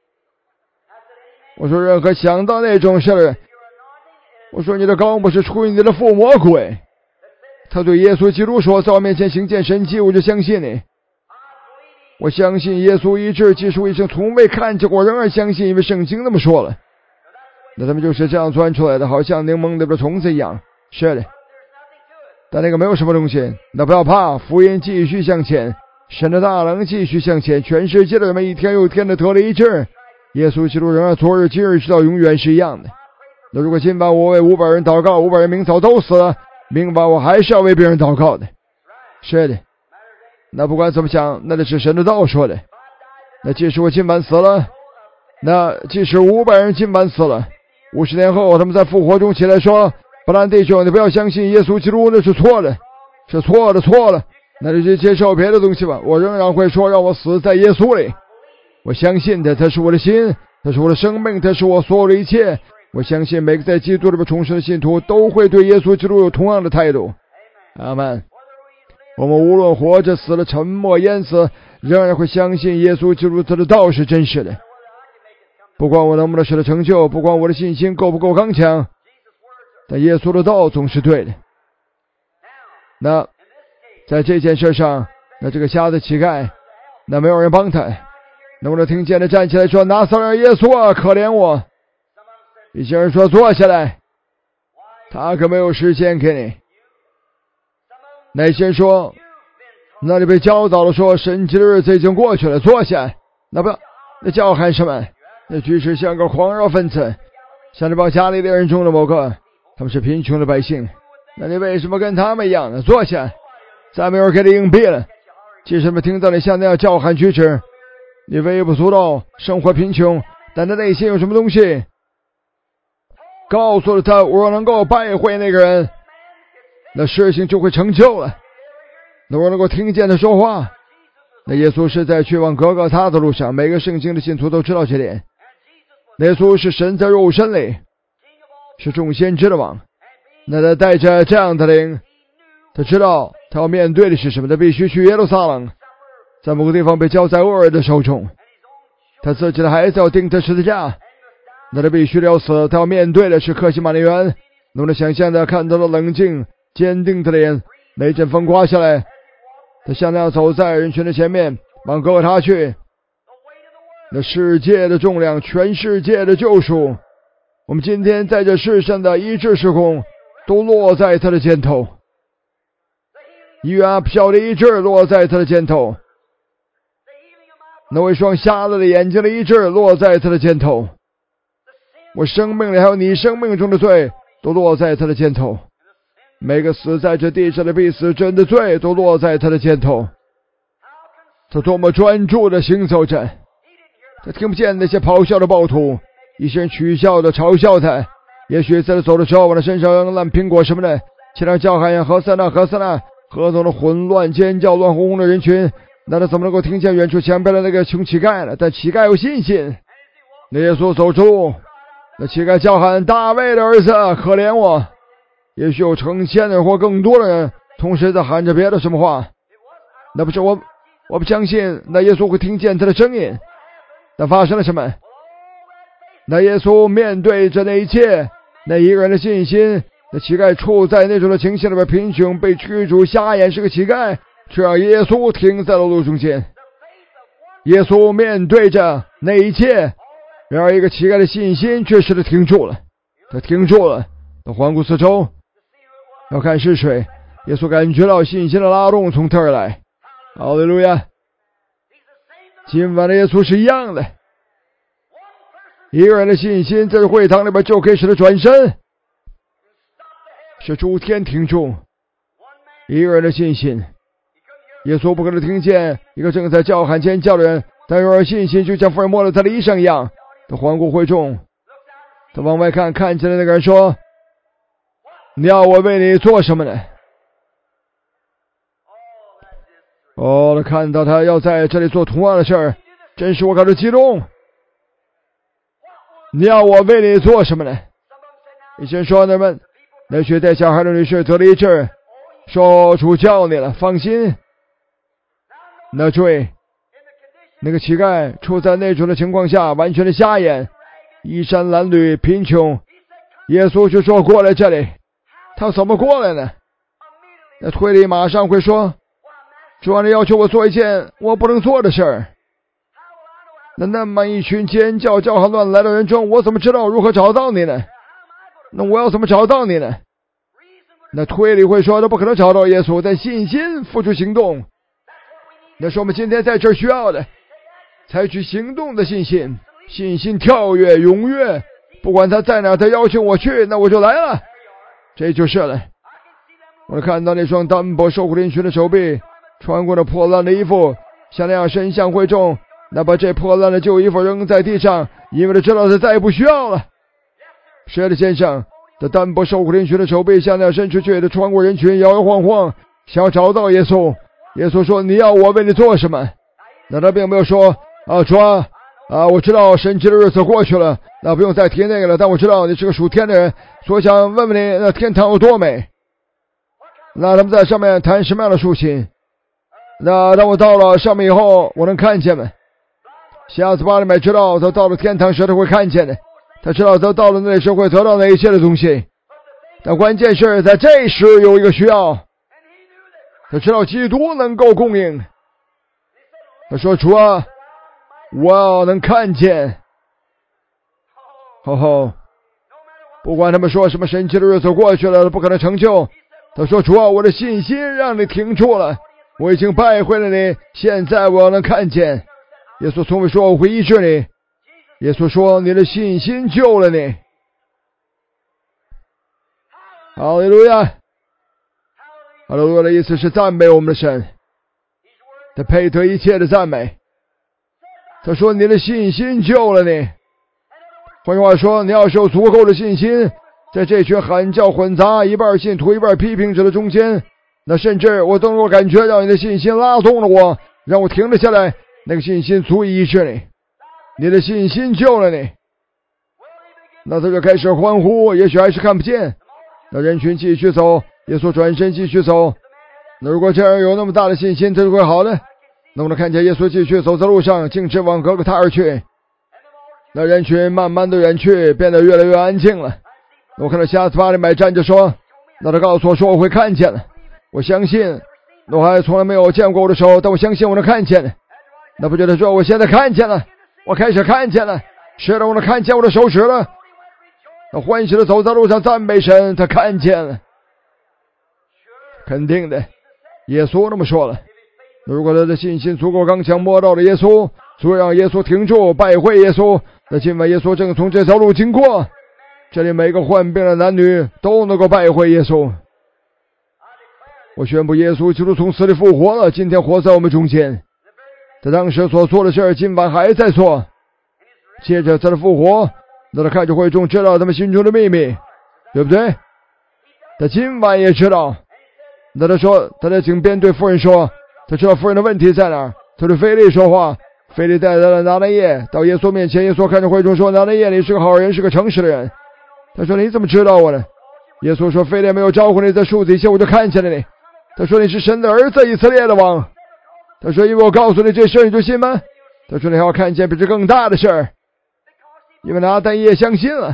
我说任何想到那种事，我说你的高不是出于你的父魔鬼。他对耶稣基督说，在我面前行见神迹，我就相信你。我相信耶稣医治，即使我一生从未看见过，仍然相信，因为圣经那么说了。那他们就是这样钻出来的，好像柠檬里的虫子一样。是的，但那个没有什么东西。那不要怕，福音继续向前，神的大能继续向前，全世界的人们一天又一天的得了医治。耶稣基督仍然昨日今日直到永远是一样的。那如果今晚我为五百人祷告，五百人明早都死了，明晚我还是要为别人祷告的。是的，那不管怎么想，那这是神的道说的。那即使我今晚死了，那即使五百人今晚死了，五十年后他们在复活中起来说，布兰弟兄，你不要相信耶稣基督，那是错的，是错的，错了，那就去接受别的东西吧。我仍然会说，让我死在耶稣里。我相信的，他是我的心，他是我的生命，他是我所有的一切。我相信每个在基督里边重生的信徒都会对耶稣基督有同样的态度。阿们。我们无论活着死了沉默淹死，仍然会相信耶稣基督他的道是真实的。不管我能不能使得成就，不管我的信心够不够刚强，但耶稣的道总是对的。那在这件事上，那这个瞎子乞丐，那没有人帮他，能不能听见的站起来说，拿撒勒耶稣啊，可怜我。一些人说坐下来，他可没有时间给你。那些人说，那里被教导了说，神奇的日子已经过去了，坐下。那不，那叫喊什么？那举止像个狂热分子，像这帮加利利人中的某个，他们是贫穷的百姓。那你为什么跟他们一样呢？坐下，再没有人给你硬币了。即使他们听到你像那样叫喊举止，你微不足道，生活贫穷，但他内心有什么东西？告诉了他，我能够拜会那个人，那事情就会成就了。那我能够听见他说话。那耶稣是在去往哥哥他的路上，每个圣经的信徒都知道这点。耶稣是神在肉身里，是众先知的王。那他带着这样的灵，他知道他要面对的是什么，他必须去耶路撒冷，在某个地方被交在恶人的手中，他自己的孩子要钉他十字架，那他必须要死，他要面对的是克西马尼园。能不能想象他看到了冷静坚定的脸，那一阵风刮下来，他像那样走在人群的前面，往哥哥他去。那世界的重量，全世界的救赎，我们今天在这世上的医治事工，都落在他的肩头。医院啊，小的医治落在他的肩头。那位双瞎了的眼睛的医治落在他的肩头。我生命里还有你生命中的罪，都落在他的肩头。每个死在这地上的必死真的罪，都落在他的肩头。他多么专注的行走着，他听不见那些咆哮的暴徒，一些人取笑的嘲笑他。也许在他走的时候，往他身上扔烂苹果什么的，其他叫喊呀，何塞纳何塞纳，何等的混乱尖叫，乱哄哄的人群，那他怎么能够听见远处前边的那个穷乞丐呢？但乞丐有信心。那耶稣走出，那乞丐叫喊，大卫的儿子，可怜我。也许有成千人或更多的人同时在喊着别的什么话，那不是我我不相信那耶稣会听见他的声音。那发生了什么？那耶稣面对着那一切， 那一个人的信心，那乞丐处在那种的情形里边，贫穷，被驱逐，瞎眼，是个乞丐，却让耶稣停在了路中间。耶稣面对着那一切，然而一个乞丐的信心却使他停住了。他停住了，他环顾四周，要看是谁。耶稣感觉到信心的拉动从他而来。哈利路亚！今晚的耶稣是一样的，一个人的信心在这会堂里边就可以使他转身，使诸天停住。一个人的信心，耶稣不可能听见一个正在叫喊尖叫的人，但有信心就像福尔摩了他的衣裳一样。他环顾会众，他往外看，看见了那个人说：“你要我为你做什么呢？”哦，他看到他要在这里做同样的事儿，真是我感到激动。你要我为你做什么呢？以前说那么那些带小孩的女士得了一治，说主叫你了，放心。那注意，那个乞丐处在那种的情况下，完全的瞎眼，衣衫褴褛，贫穷。耶稣就说过来这里，他怎么过来呢？那推理马上会说，主啊，你要求我做一件我不能做的事儿。那那么一群尖叫叫喊乱来的人中，我怎么知道如何找到你呢？那我要怎么找到你呢？那推理会说，他不可能找到耶稣，但信心付出行动，那是我们今天在这儿需要的，采取行动的信心。信心跳跃踊跃，不管他在哪，他邀请我去，那我就来了，这就是了。我看到那双单薄瘦骨嶙峋的手臂，穿过了破烂的衣服，像那样伸向会众，那把这破烂的旧衣服扔在地上，因为他知道他再也不需要了。是的，先生，他单薄瘦骨嶙峋的手臂像那样伸出去，他穿过人群，摇摇晃晃，想要找到耶稣。耶稣说：“你要我为你做什么？”那他并没有说：“啊，主啊，啊，我知道神奇的日子过去了，那不用再提那个了。但我知道你是个属天的人，所以想问问你，那天堂有多美？”那他们在上面谈什么样的事情？那当我到了上面以后，我能看见吗？瞎子巴利买知道他到了天堂时他会看见的，他知道他到了那里时会得到那一切的东西。但关键是在这时有一个需要，他知道基督能够供应。他说：“主啊，我要能看见。”吼吼，不管他们说什么神奇的日子过去了，不可能成就。他说：“主啊，我的信心让你停住了，我已经拜会了你，现在我要能看见。”耶稣从未说我会医治你，耶稣说你的信心救了你。哈利路亚！哈利路亚的意思是赞美我们的神，他配得一切的赞美。他说你的信心救了你。换句话说，你要是有足够的信心，在这群喊叫混杂，一半信徒一半批评者的中间，那甚至我都能够感觉到你的信心拉动了我，让我停了下来。那个信心足以医治你，你的信心救了你。那他就开始欢呼，也许还是看不见。那人群继续走，耶稣转身继续走。那如果这样有那么大的信心，他就会好的。那我们看见耶稣继续走在路上，径直往各个他而去。那人群慢慢的远去，变得越来越安静了。我看到瞎子巴利买站着说，那他告诉我说我会看见了，我相信。我还从来没有见过我的手，但我相信我能看见。那不觉得说我现在看见了，我开始看见了，是的，我能看见我的手指了。他欢喜的走在路上赞美神，他看见了。肯定的，耶稣那么说了。如果他的信心足够刚强，摸到了耶稣，足以让耶稣停住，拜会耶稣，那今晚耶稣正从这条路经过，这里每个患病的男女都能够拜会耶稣。我宣布耶稣基督从死里复活了，今天活在我们中间。他当时所做的事今晚还在做。接着他的复活，那他看着会众知道他们心中的秘密，对不对？他今晚也知道。那他说，他在井边对妇人说，他知道妇人的问题在哪儿。他对腓力说话，腓力带来了拿但业到耶稣面前。耶稣看着会众说，拿但业，你是个好人，是个诚实的人。他说，你怎么知道我呢？耶稣说，腓力没有招呼你，在树底下我就看见了你。他说，你是神的儿子，以色列的王。他说，因为我告诉你这事，你就信吗？他说，你还要看见比这更大的事儿。因为拿但业相信了。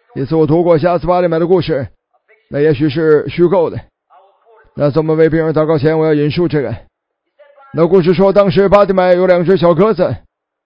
一次我读过瞎子巴利买的故事，那也许是虚构的。那怎么为病人祷告前，我要引述这个。那故事说，当时巴蒂买有两只小鸽子，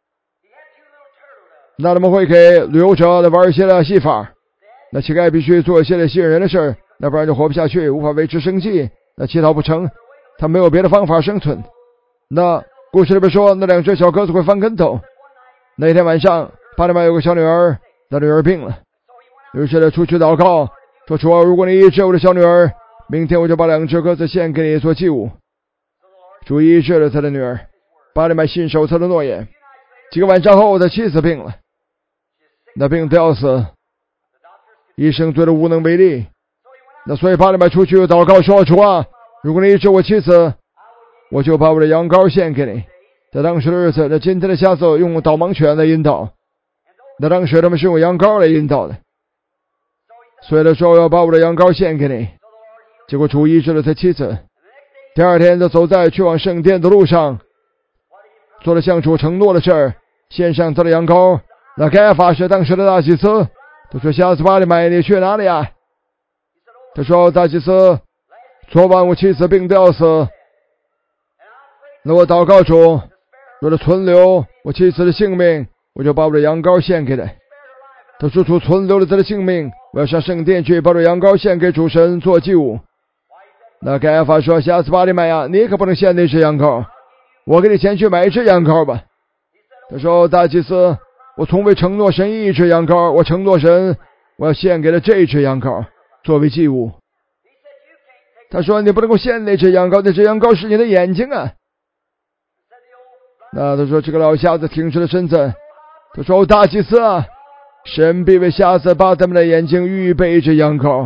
那他们会给旅游者来玩一些的戏法。那乞丐必须做一些的吸引人的事儿，那不然就活不下去，无法维持生计。那乞讨不成，他没有别的方法生存。那故事里边说，那两只小鸽子会翻跟头。那一天晚上，巴蒂买有个小女儿，那女儿病了，于是他出去祷告，说主啊，如果你医治我的小女儿，明天我就把两只鸽子献给你做祭物。主医治了他的女儿，巴蒂买信守他的诺言。几个晚上后，他妻子病了，那病得要死，医生对他无能为力。那所以巴蒂买出去祷告说，主啊，如果你医治我妻子，我就把我的羊羔献给你。在当时的日子，那今天的瞎子用导盲犬来引导，那当时他们是用羊羔来引导的，所以他说我要把我的羊羔献给你。结果主医治了他妻子。第二天，他走在去往圣殿的路上，做了向主承诺的事儿，献上他的羊羔。那该法是当时的大祭司，他说瞎子巴利买，你去哪里啊？他说大祭司，昨晚我妻子病得要死，那我祷告主，为了存留我妻子的性命，我就把我的羊羔献给他。他说主存留了他的性命，我要上圣殿去把这羊羔献给主神做祭物。那该法说，瞎子巴利买呀，你可不能献那只羊羔，我给你钱去买一只羊羔吧。他说大祭司，我从未承诺神一只羊羔，我承诺神我要献给了这只羊羔作为祭物。他说你不能够献那只羊羔，那只羊羔是你的眼睛啊。那他说这个老瞎子挺直了身子，他说大祭司啊，神必为瞎子把他们的眼睛预备一只羊羔。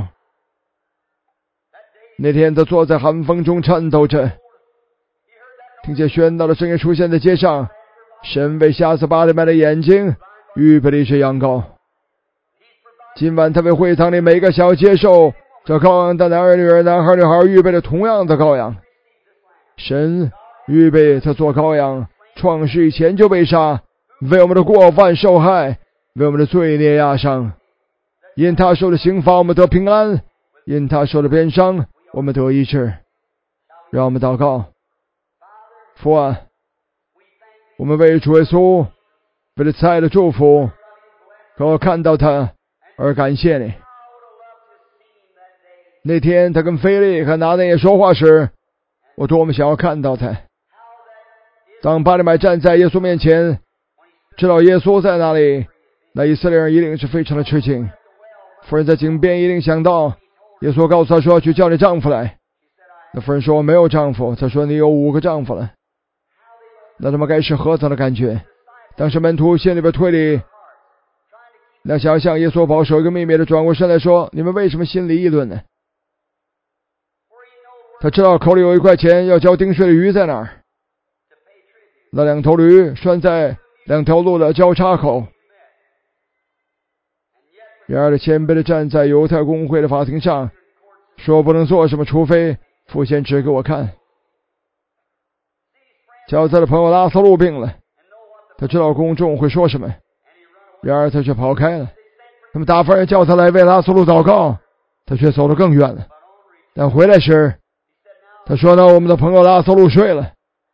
那天他坐在寒风中颤抖着，听见喧闹的声音出现在街上，神为瞎子巴利买的眼睛预备了一只羊羔。今晚他为会堂里每个想要接受这羔羊的男儿女儿男孩女孩预备了同样的羔羊。神预备他做羔羊，创世以前就被杀，为我们的过犯受害，为我们的罪孽压伤。因他受的刑罚我们得平安，因他受的鞭伤我们得医治。让我们祷告。父啊，我们为主耶稣为了慈爱的祝福和我看到他而感谢你。那天他跟菲利和拿但业说话时，我多么想要看到他。当巴利买站在耶稣面前，知道耶稣在那里，那以色列人一定是非常的吃惊。夫人在井边一定想到耶稣告诉他说，去叫你丈夫来。那夫人说，我没有丈夫。他说，你有五个丈夫了。那他们该是何等的感觉。当时门徒心里边推理，那想要向耶稣保守一个秘密的转过身来说，你们为什么心里议论呢？他知道口里有一块钱要交丁税的鱼在哪儿。那两头驴拴在两条路的交叉口。然而他谦卑地站在犹太公会的法庭上，说不能做什么，除非父先指给我看。叫他的朋友拉撒路病了，他知道公众会说什么，然而他却跑开了。他们打发人叫他来为拉撒路祷告，他却走得更远了。但回来时，他说呢，我们的朋友拉撒路睡了。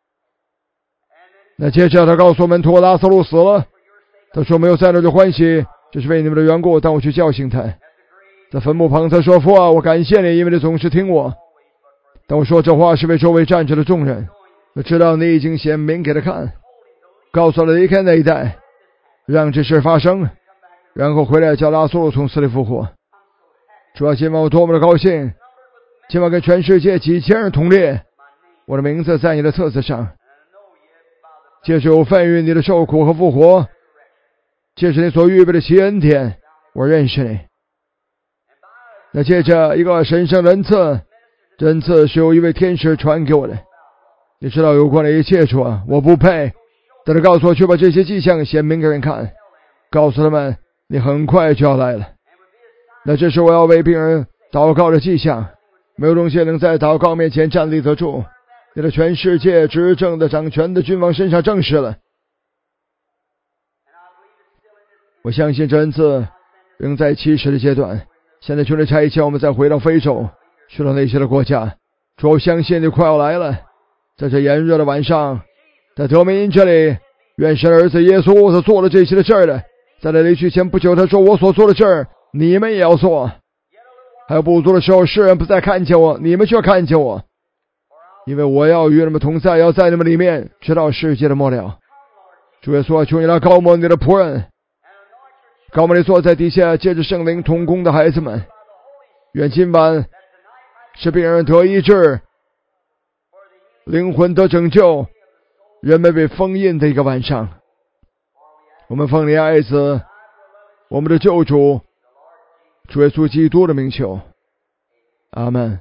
那接着他告诉门徒，拉撒路死了。他说没有在那就欢喜，这是为你们的缘故，当我去叫醒他。在坟墓旁他说，父啊，我感谢你，因为你总是听我。但我说这话是为周围站着的众人，我知道你已经显明给他看，告诉他离开那一带，让这事发生，然后回来叫拉撒路从死里复活。主啊，今晚我多么的高兴，今晚跟全世界几千人同列，我的名字在你的册子上。借着有份于你的受苦和复活，借着你所预备的奇恩典，我认识你。那借着一个神圣的恩赐，这恩赐是由一位天使传给我的。你知道有关的一切，主啊，我不配，但是告诉我去把这些迹象显明给人看，告诉他们你很快就要来了。那这是我要为病人祷告的迹象，没有东西能在祷告面前站立得住。你的全世界执政的掌权的君王身上证实了。我相信这恩赐仍在起始的阶段。现在求你差遣我们再回到非洲，去到那些的国家。主，我相信你快要来了。在这炎热的晚上，在德明这里，愿神儿子耶稣所做的这些的事儿的，在他离去前不久，他说我所做的事儿，你们也要做。还有不足的时候，世人不再看见我，你们却看见我，因为我要与你们同在，要在你们里面，直到世界的末了。主耶稣，求你来膏抹你的仆人，膏抹你坐在底下借着圣灵同工的孩子们。愿今晚使病人得医治，灵魂得拯救，人们被封印的一个晚上。我们奉你爱子，我们的救主主耶稣基督的名求，阿们。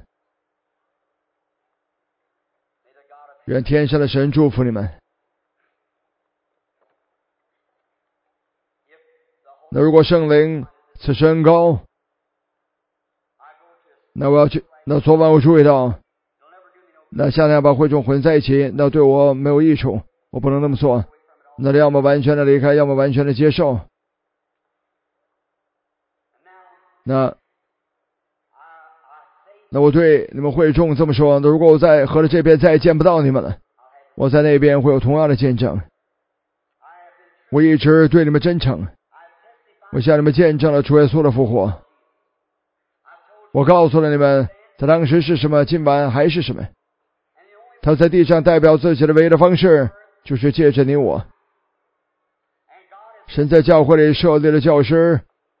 愿天上的神祝福你们。那如果圣灵此身高，那我要去，那昨晚我注意到，那下天把会众混在一起，那对我没有益处，我不能那么做。那要么完全的离开，要么完全的接受。那那我对你们会众这么说，那如果我在河的这边再也见不到你们了，我在那边会有同样的见证。我一直对你们真诚，我向你们见证了主耶稣的复活。我告诉了你们，他当时是什么，今晚还是什么。他在地上代表自己的唯一的方式，就是借着你我。神在教会里设立了教师，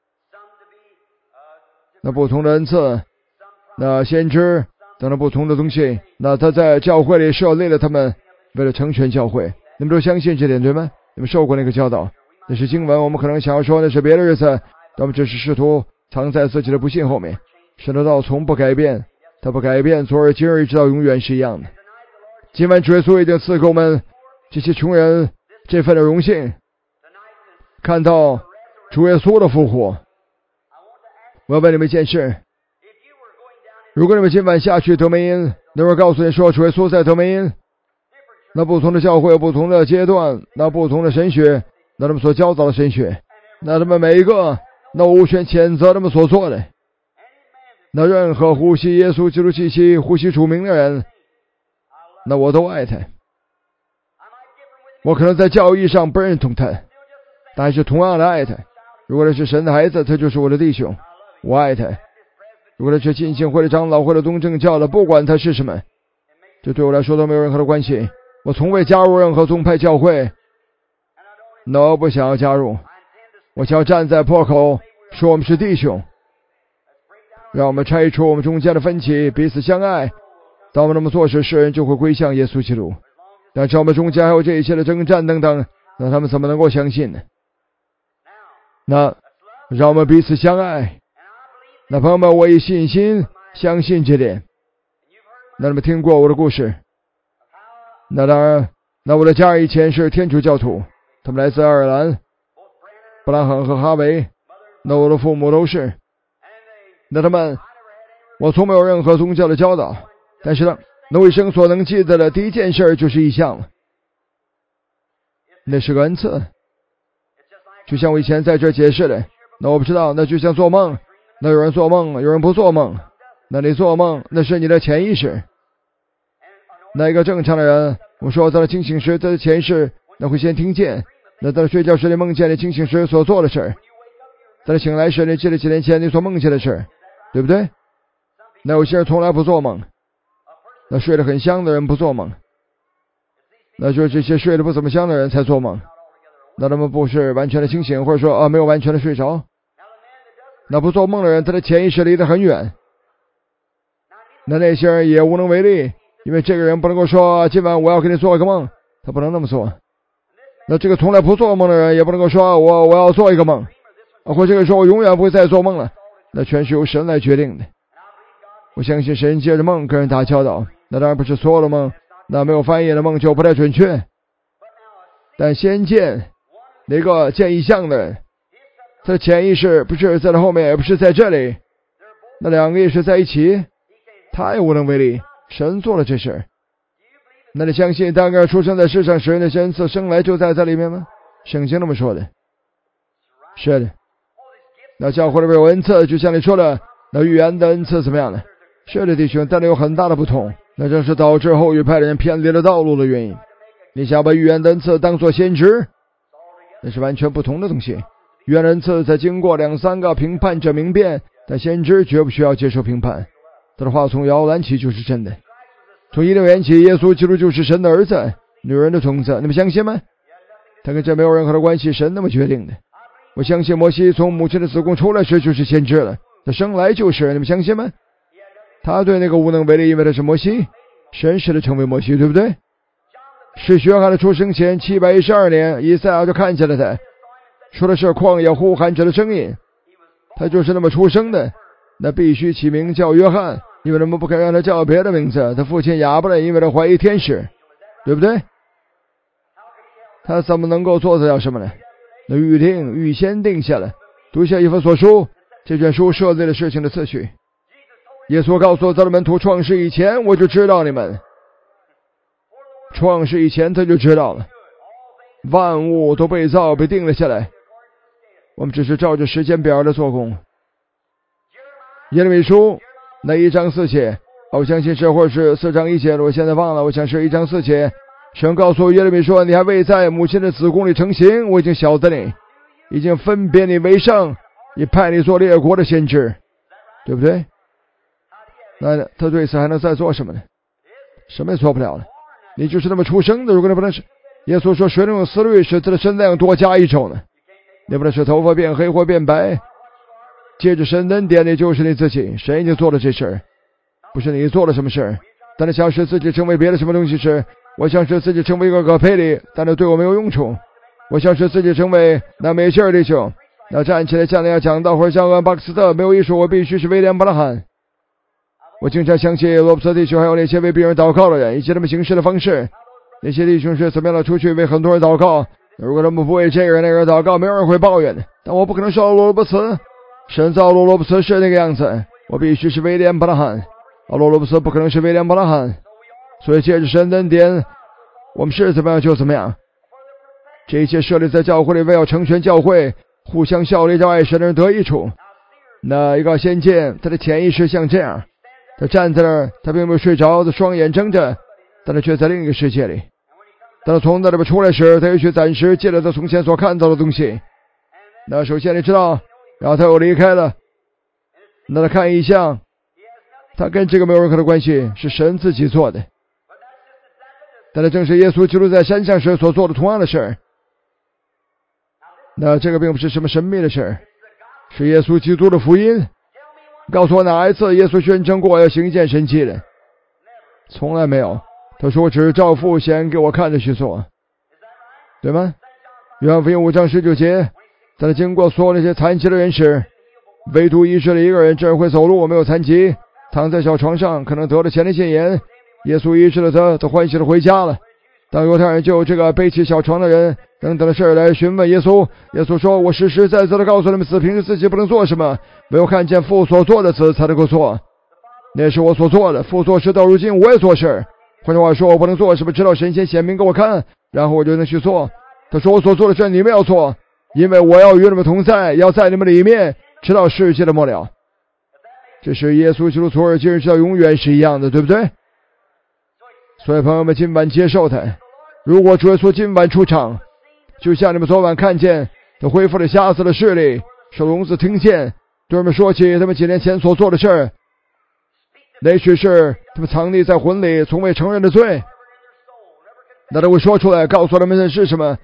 那不同的恩赐，那先知等等不同的东西，那他在教会里设立了他们，为了成全教会。你们都相信这点对吗？你们受过那个教导？那是经文，我们可能想要说那是别的日子，但我们只是试图藏在自己的不信后面。神的道从不改变，他不改变，昨日今日直到永远是一样的。今晚主耶稣已经赐给我们这些穷人这份的荣幸，看到主耶稣的复活。我要问你们一件事，如果你们今晚下去德梅因，那我告诉你说主耶稣在德梅因，那不同的教会有不同的阶段，那不同的神学，那他们所教导的神学，那他们每一个，那无权谴责他们所做的。那任何呼吸耶稣基督气息、呼吸主名的人，那我都爱他。我可能在教义上不认同他，但是同样的爱他。如果他是神的孩子，他就是我的弟兄，我爱他。如果他是浸信会的长老或者东正教的，不管他是什么，这对我来说都没有任何的关系。我从未加入任何宗派教会，那我不想要加入。我想要站在破口说我们是弟兄，让我们拆除我们中间的分歧，彼此相爱。当我们那么做时，世人就会归向耶稣基督。但是我们中间还有这一切的征战等等，那他们怎么能够相信呢？那让我们彼此相爱。那朋友们，我以信心相信这点。那你们听过我的故事？那当然，那我的家人以前是天主教徒，他们来自爱尔兰，布兰肯和哈维。那我的父母都是。那他们，我从没有任何宗教的教导，但是呢，那我一生所能记得的第一件事就是异象了。那是个恩赐，就像我以前在这解释的。那我不知道，那就像做梦，那有人做梦，有人不做梦。那你做梦，那是你的潜意识。那一个正常的人，我说在他清醒时，他的潜意识那会先听见，那在睡觉时你梦见你清醒时所做的事，在他醒来时你记得几年前你所梦见的事，对不对？那有些人从来不做梦，那睡得很香的人不做梦，那就是这些睡得不怎么香的人才做梦。那他们不是完全的清醒，或者说啊没有完全的睡着。那不做梦的人，他的潜意识离得很远。那那些人也无能为力，因为这个人不能够说今晚我要给你做一个梦，他不能那么做。那这个从来不做梦的人也不能够说我我要做一个梦，或者这个说我永远不会再做梦了。那全是由神来决定的。我相信神借着梦跟人打交道，那当然不是所有的梦，那没有翻译的梦就不太准确。但先见那个见异象的人，他的潜意识不是在他后面，也不是在这里，那两个意识在一起，他也无能为力。神做了这事。那你相信当个出生在世上时，那些恩赐生来就在这里面吗？圣经那么说的。是的。 那教会里边有恩赐，就像你说的，那预言的恩赐怎么样呢？是的，弟兄，但是有很大的不同，那正是导致后裔派的人偏离了道路的原因。你想把预言的恩赐当作先知，那是完全不同的东西。预言的恩赐在经过两三个评判者明辨，但先知绝不需要接受评判。他的话从摇篮起就是真的，从伊甸园起，耶稣基督就是神的儿子，女人的种子，你们相信吗？他跟这没有任何的关系，神那么决定的。我相信摩西从母亲的子宫出来时就是先知了，他生来就是，你们相信吗？他对那个无能为力，因为他是摩西，神使他成为摩西，对不对？是约翰的出生前七百一十二年，以赛亚就看见了他，说的是旷野呼喊者的声音，他就是那么出生的。那必须起名叫约翰，因为他们不肯让他叫别的名字。他父亲亚伯兰因为他怀疑天使，对不对？他怎么能够做得了什么呢？那预定预先定下了，读下以弗所书，这卷书设立了事情的次序。耶稣告诉他的门徒，创世以前我就知道你们，创世以前他就知道了，万物都被造被定了下来，我们只是照着时间表的做工。耶利米书那一章四节，我相信是或是四章一节，我现在忘了，我想是一章四节。神告诉耶利米说，你还未在母亲的子宫里成形，我已经晓得你，已经分别你为圣，也派你做列国的先知，对不对？那他对此还能再做什么呢？什么也做不了了，你就是那么出生的。如果你不能是耶稣说，谁能用思虑使他的身量多加一周呢？你不能使头发变黑或变白，借着神恩典，你就是你自己。神已经做了这事儿，不是你做了什么事儿。但是想使自己成为别的什么东西时，我想使自己成为一个葛培里，但是对我没有用处。我想使自己成为那美切尔弟兄，那站起来像那样讲道，或者像安巴克斯特没有艺术，我必须是威廉·布拉罕。我经常想起罗伯特弟兄还有那些为别人祷告的人，以及他们行事的方式。那些弟兄是怎么样的出去为很多人祷告，如果他们不为这个人那个人祷告，没有人会抱怨的。但我不可能说罗伯茨，神造罗伯茨是那个样子，我必须是威廉·布拉罕。罗罗伯茨不可能是威廉·布拉罕，所以借着神的恩典，我们是怎么样就怎么样。这一切设立在教会里，为要成全教会，互相效力，叫爱神的人得益处。那一个先见，他的潜意识像这样，他站在那儿，他并没有睡着，他双眼睁着，但他却在另一个世界里。当他从那里边出来时，他也许暂时借了他从前所看到的东西。那首先你知道，然后他又离开了。那他看异象，他跟这个没有任何的关系，是神自己做的。但是正是耶稣基督在山上时所做的同样的事儿。那这个并不是什么神秘的事儿，是耶稣基督的福音。告诉我哪一次耶稣宣称过要行一件神迹的？从来没有。他说只是照父显给我看着去做，对吗？约翰福音五章十九节，在他经过所有那些残疾的人时，唯独医治了一个人，这人会走路，没有残疾，躺在小床上，可能得了前列腺炎。耶稣医治了他，他欢喜的回家了。当犹太人就这个背起小床的人等等的事来询问耶稣，耶稣说，我实实在在的告诉你们，子凭着自己不能做什么，唯有看见父所做的子才能够做。那是我所做的，父做事到如今我也做事。换句话说，我不能做什么，直到神先显明给我看，然后我就能去做。他说，我所做的事你们要做，因为我要与你们同在，要在你们里面，直到世界的末了。这是耶稣基督从而今日直到永远是一样的，对不对？所以朋友们，今晚接受他。如果主耶稣今晚出场，就像你们昨晚看见，他恢复了瞎子的视力，使聋子听见，对我们说起他们几年前所做的事儿，那许是他们藏匿在魂里从未承认的罪，那他会说出来，告诉他们的是什么。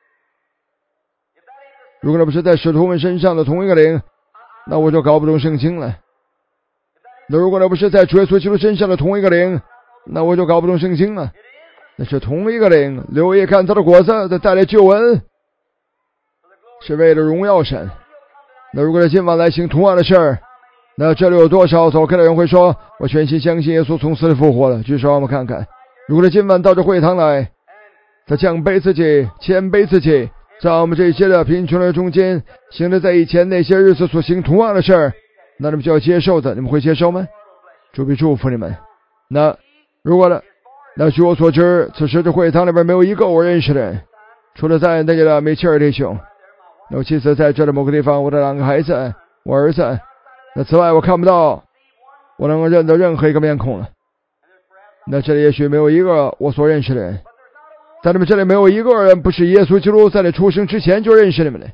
如果那不是在使徒们身上的同一个灵，那我就搞不懂圣经了。那如果那不是在主耶稣基督身上的同一个灵，那我就搞不懂圣经了。那是同一个灵，留意看他的果子，他带来救恩，是为了荣耀神。那如果他今晚来行同样的事儿，那这里有多少走开的人会说，我全心相信耶稣从死里复活了？举手让我们看看。如果他今晚到这会堂来，他降卑自己，谦卑自己，在我们这些的贫穷人中间行的在以前那些日子所行同样的事儿，那你们就要接受的。你们会接受吗？主必祝福你们。那如果呢？那据我所知，此时这会堂里边没有一个我认识的人，除了在那里的梅切尔弟兄。那我妻子在这的某个地方，我的两个孩子我儿子。那此外我看不到我能够认得任何一个面孔了。那这里也许没有一个我所认识的人，但你们这里没有一个人不是耶稣基督在你出生之前就认识你们的。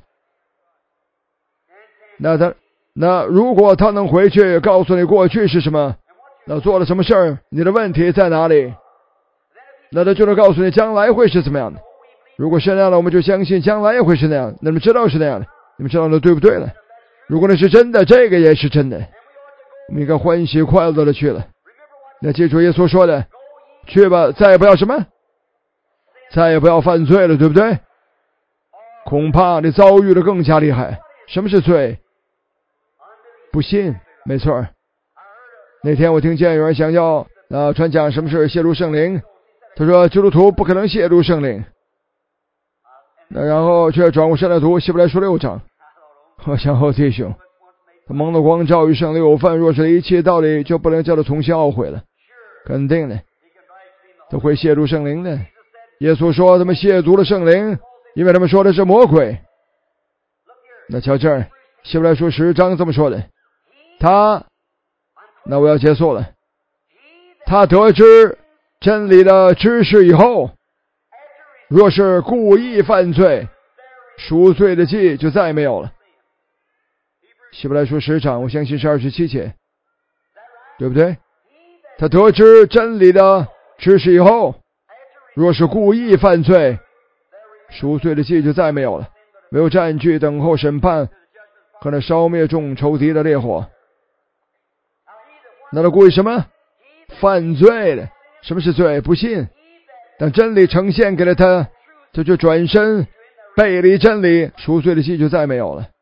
那他那如果他能回去告诉你过去是什么，那做了什么事儿，你的问题在哪里，那他就能告诉你将来会是怎么样的。如果是那样的，我们就相信将来也会是那样的。那你们知道是那样的，你们知道那对不对了？如果那是真的，这个也是真的，我们应该欢喜快乐的去了。那记住耶稣说的，去吧，再也不要什么，再也不要犯罪了，对不对？恐怕你遭遇的更加厉害。什么是罪？不信，没错。那天我听见有人想要呃传讲什么是亵渎圣灵，他说基督徒不可能亵渎圣灵，那然后却转过身来读希伯来书六章。我想后弟兄，他蒙了光照与圣灵有份，若是离弃道理，就不能叫他重新懊悔了。肯定的，他会亵渎圣灵的。耶稣说他们亵渎了圣灵，因为他们说的是魔鬼。那瞧这儿，希伯来书十章这么说的，他，那我要结束了。他得知真理的知识以后，若是故意犯罪，赎罪的祭就再没有了。希伯来书十章，我相信是二十七节，对不对？他得知真理的知识以后，若是故意犯罪，赎罪的祭就再没有了，没有占据等候审判和那烧灭众仇敌的烈火。那他故意什么？犯罪了。什么是罪？不信。当真理呈现给了他，他就转身背离真理，赎罪的祭就再没有了。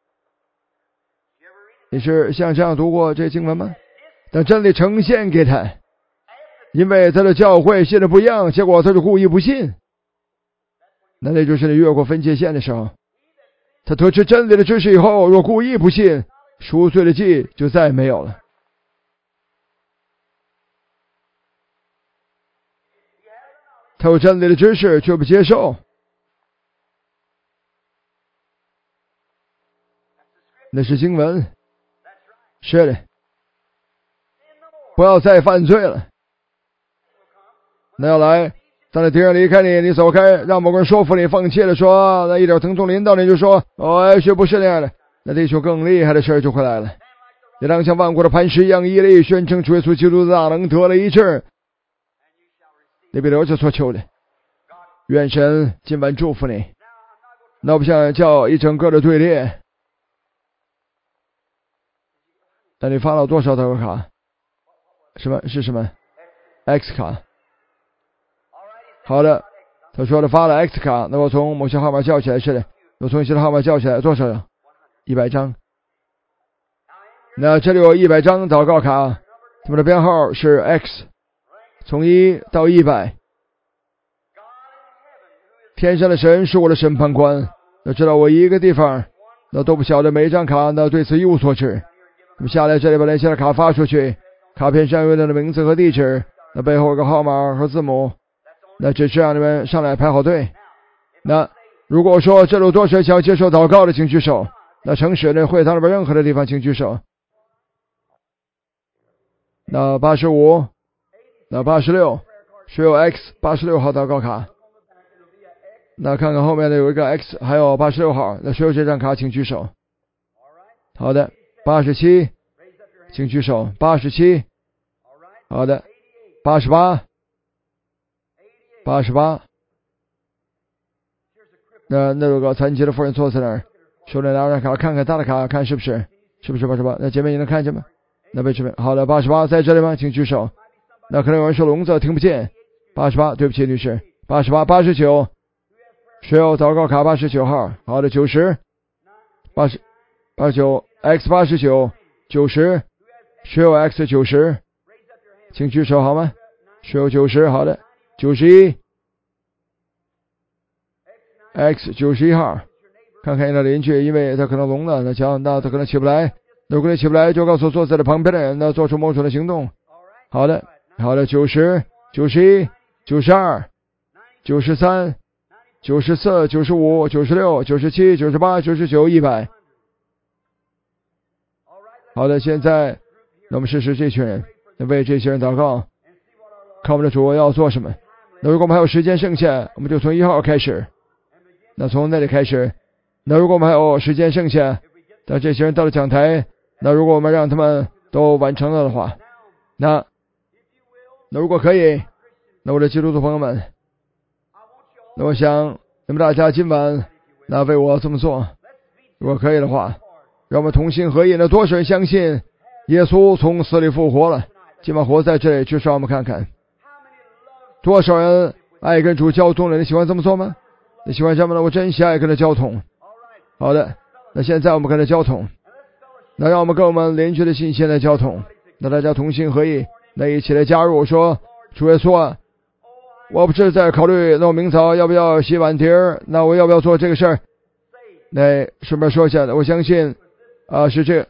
你是像这样读过这经文吗？当真理呈现给他，因为他的教会信的不一样，结果他就故意不信，那那就是你越过分界线的时候。他得知真理的知识以后，若故意不信，赎罪的祭就再没有了。他有真理的知识却不接受，那是经文。是的，不要再犯罪了。那要来，当你敌人离开你，你走开，让某个人说服你，放弃了，说那一点疼痛临到你就说哦，也许不是那样的，那弟兄更厉害的事就会来了。你当像万国的磐石一样屹立，宣称主耶稣基督的大能得了医治，你必得着所求的。愿神今晚祝福你。那我不想叫一整个的队列。那你发了多少张卡？什么是什么 X 卡？好的，他说的发了 X 卡，那我从某些号码叫起来，是的，我从一些号码叫起来多少张？一百张。那这里有一百张祷告卡，他们的编号是 X， 从一到一百。天上的神是我的审判官，要知道我一个地方那都不晓得每一张卡，那对此一无所知。那么下来这里把联系的卡发出去，卡片上有你的名字和地址，那背后有个号码和字母，那只是让你们上来排好队。那如果说这里有多少想接受祷告的请举手，那城市的会堂里边任何的地方请举手。那八十五，那八十六，是有 X 八十六号祷告卡。那看看后面的有一个 X， 还有八十六号，那谁有这张卡请举手。好的，八十七，请举手。八十七，好的，八十八，八十八。那那有个残疾的妇人坐在那儿，手里拿着卡，看看他的卡，看是不是是不是八十八？那姐妹你能看见吗？那位姐妹，好的，八十八在这里吗？请举手。那可能有人说聋子听不见。八十八，对不起女士。八十八，八十九。谁有祷告卡八十九号？好的，九十，八十，八十九 ，X 八十九，九十，谁有 X 九十？请举手好吗？谁有九十？好的，九十一 ，X 九十一号，看看你的邻居，因为他可能聋了，那瞧，那他可能起不来，如果你起不来，就告诉坐在他旁边的人，那做出某种的行动。好的，好的，九十，九十一，九十二，九十三。九十四、九十五、九十六、九十七、九十八、九十九、一百。 好的，现在那我们试试这群人，为这些人祷告，看我们的主要做什么。那如果我们还有时间剩下，我们就从一号开始。那从那里开始。那如果我们还有时间剩下，等这些人到了讲台，那如果我们让他们都完成了的话，那那如果可以，那我的基督徒朋友们，那我想你们大家今晚那为我这么做，如果可以的话，让我们同心合意。那多少人相信耶稣从死里复活了，今晚活在这里，举手让我们看看，多少人爱跟主交通了？你喜欢这么做吗？你喜欢这么的？我真喜爱跟他交通。好的，那现在我们跟他交通，那让我们跟我们邻居的信心来交通，那大家同心合意，那一起来加入说，主耶稣啊，我不是在考虑那我明早要不要洗碗碟儿，那我要不要做这个事儿？那顺便说一下，我相信啊、呃、是这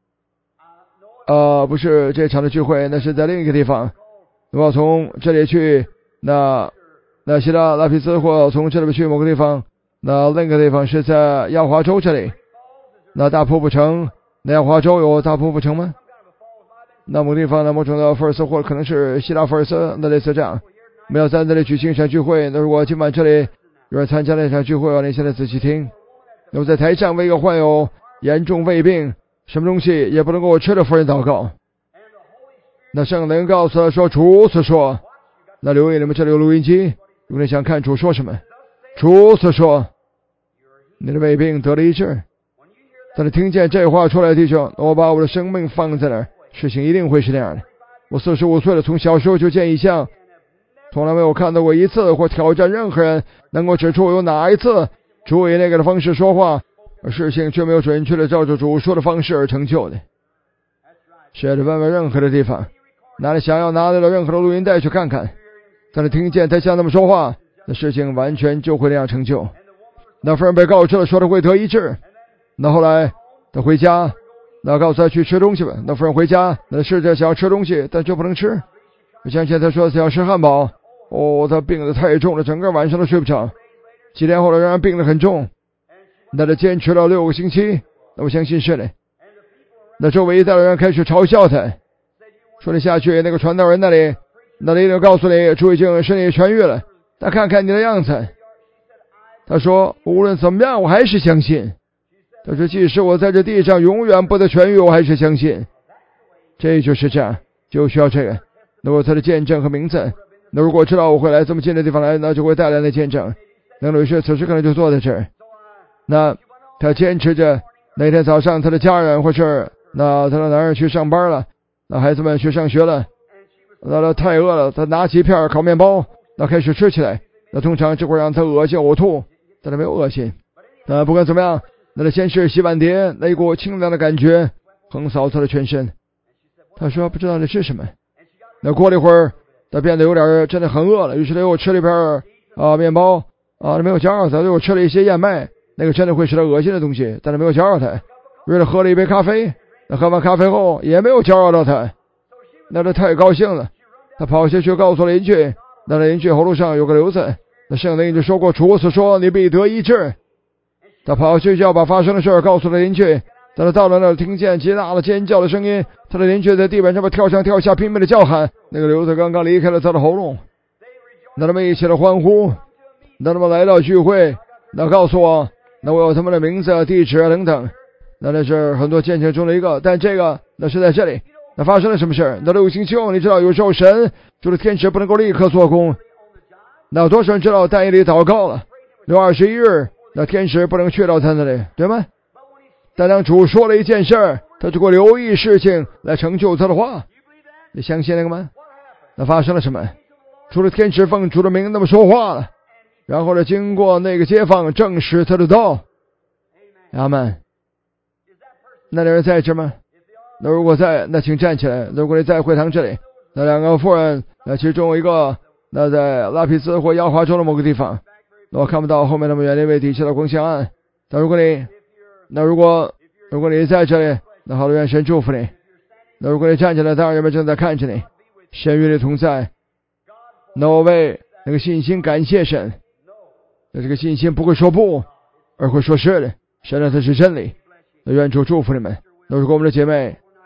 呃不是这场的聚会，那是在另一个地方。如果从这里去，那那希拉拉皮兹，或从这里去某个地方，那另一个地方是在亚华州这里。那大瀑布城，那亚华州有大瀑布城吗？那某地方呢，某种的福尔斯，或者可能是希腊福尔斯，那类似这样。没有在那里举行一场聚会，那如果今晚这里有人参加那场聚会，你现在仔细听。那我在台上为一个患有严重胃病、什么东西也不能够吃的妇人祷告。那圣灵告诉他说，主此说，那留意你们这里有录音机，如果你想看主说什么，主此说，你的胃病得了医治。当你听见这话出来，弟兄，我把我的生命放在那儿，事情一定会是那样的。我四十五岁了，从小时候就见异象，从来没有看到过一次或挑战任何人能够指出我有哪一次主以那个的方式说话，而事情却没有准确的照着主说的方式而成就的。是的，问问任何的地方，哪里想要拿得了任何的录音带去看看，当你听见他像那么说话，那事情完全就会那样成就。那妇人被告知了，说他会得医治。那后来他回家，那告诉他去吃东西吧。那妇人回家，那试着想要吃东西，但就不能吃。我相信他说想要吃汉堡。哦，他病得太重了，整个晚上都睡不着。几天后来让人病得很重，那他坚持了六个星期。那我相信是的。那周围一带的人开始嘲笑他，说你下去那个传道人那里，那里就告诉你主已经使你痊愈了，但看看你的样子。他说无论怎么样我还是相信。他说即使我在这地上永远不得痊愈，我还是相信。这就是这样，就需要这个。那我他的见证和名字，那如果知道我会来这么近的地方来，那就会带来那见证。那女士此时可能就坐在这儿，那他坚持着。那天早上他的家人或是那他的男人去上班了，那孩子们去上学了，那他太饿了，他拿起一片烤面包，那开始吃起来。那通常这会让他恶心呕吐，但他没有恶心。那不管怎么样，那他先是洗碗碟，那一股清凉的感觉横扫他的全身。他说不知道那是什么。那过了一会儿，他变得有点真的很饿了，于是他又吃了一片啊面包啊，没有加热它，又吃了一些燕麦，那个真的会使他恶心的东西，但是没有加热它。于是喝了一杯咖啡，那喝完咖啡后也没有加热到他。那他太高兴了，他跑下去告诉邻居，那邻居喉咙上有个瘤子，那圣灵就说过主所说你必得医治。他跑去就要把发生的事告诉了邻居。当他到了那儿，听见极大的尖叫的声音，他的邻居在地板上面跳上跳下，拼命的叫喊。那个瘤子刚刚离开了他的喉咙。那他们一起的欢呼，那他们来到聚会，那告诉我，那我有他们的名字、地址等等。那那是很多见证中的一个，但这个那是在这里。那发生了什么事？那六星期后，你知道有时候神就是天使不能够立刻做工。那有多少人知道但以理祷告了六二十一日，那天使不能去到他那里，对吗？但当主说了一件事，他就会留意事情来成就他的话。你相信那个吗？那发生了什么？除了天使奉主的名那么说话了，然后呢，经过那个街坊证实他的道。阿们。那有人在这吗？那如果在，那请站起来。如果你在会堂这里，那两个妇人，那其中一个那在拉皮斯或亚华州的某个地方，那我看不到后面那么远的一位底下的光线暗。但如果你那如果如果你在这里，那好的，愿神祝福你。那如果你站起来，当然人们正在看着你。神与你同在。那我为那个信心感谢神。那这个信心不会说不，而会说是的。神让它是真理。那愿主祝福你们。那如果我们的姐妹，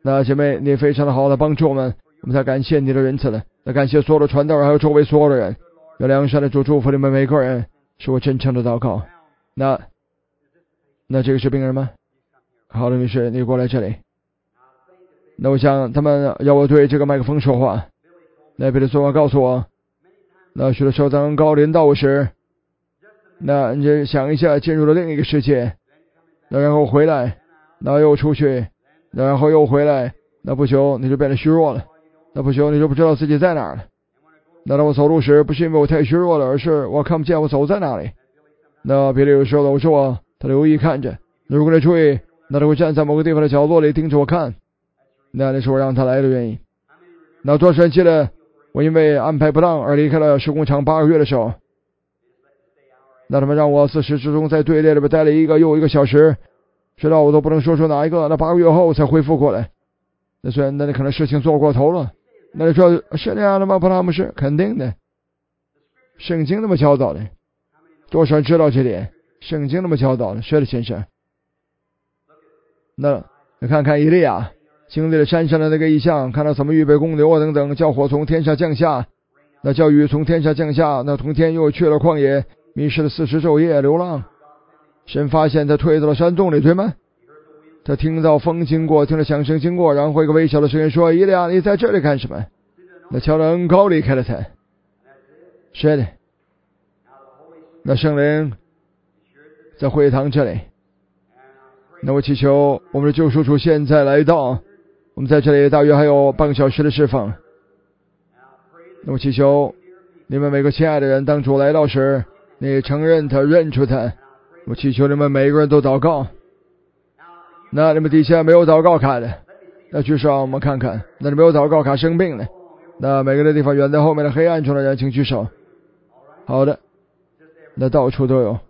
那姐妹，你非常的好的帮助我们，我们才感谢你的仁慈了。那感谢所有的传道人，还有周围所有的人。愿良善的主祝福你们每个人，是我真诚的祷告。那那这个是病人吗？好的，女士，你过来这里。那我想他们要我对这个麦克风说话。那彼得说话告诉我，那许多时候当高临到我时，那你就想一下进入了另一个世界，那然后回来，那又出去，那然后又回来，那不久你就变得虚弱了，那不久你就不知道自己在哪儿了。那当我走路时，不是因为我太虚弱了，而是我看不见我走在哪里。那彼得有时候搂着我，他留意看着，如果你注意，那他会站在某个地方的角落里盯着我看，那那是我让他来的原因。那多少人记得我因为安排不当而离开了施工厂八个月的时候，那他们让我自始至终在队列里边待了一个又一个小时，直到我都不能说出哪一个，那八个月后才恢复过来。那虽然那你可能事情做过头了，那你说是那样的吗？不，那不是，肯定的，圣经那么教导的，多少人知道这点？圣经那么教导的，是的，先生。那你看看以利亚经历了山上的那个异象，看到怎么预备公牛啊等等，叫火从天上降下，那叫雨从天上降下，那同天又去了旷野，迷失了四十昼夜流浪。神发现他退到了山洞里，对吗？他听到风经过，听到响声经过，然后一个微小的声音说：以利亚，你在这里干什么？那乔的恩高离开了他。是的，那圣灵在会堂这里。那我祈求我们的救赎主现在来到，我们在这里大约还有半个小时的释放。那我祈求你们每个亲爱的人，当主来到时，你承认他，认出他。我祈求你们每个人都祷告。那你们底下没有祷告卡的，那举手我们看看。那你没有祷告卡生病的，那每个的地方远在后面的黑暗中的人请举手。好的，那到处都有。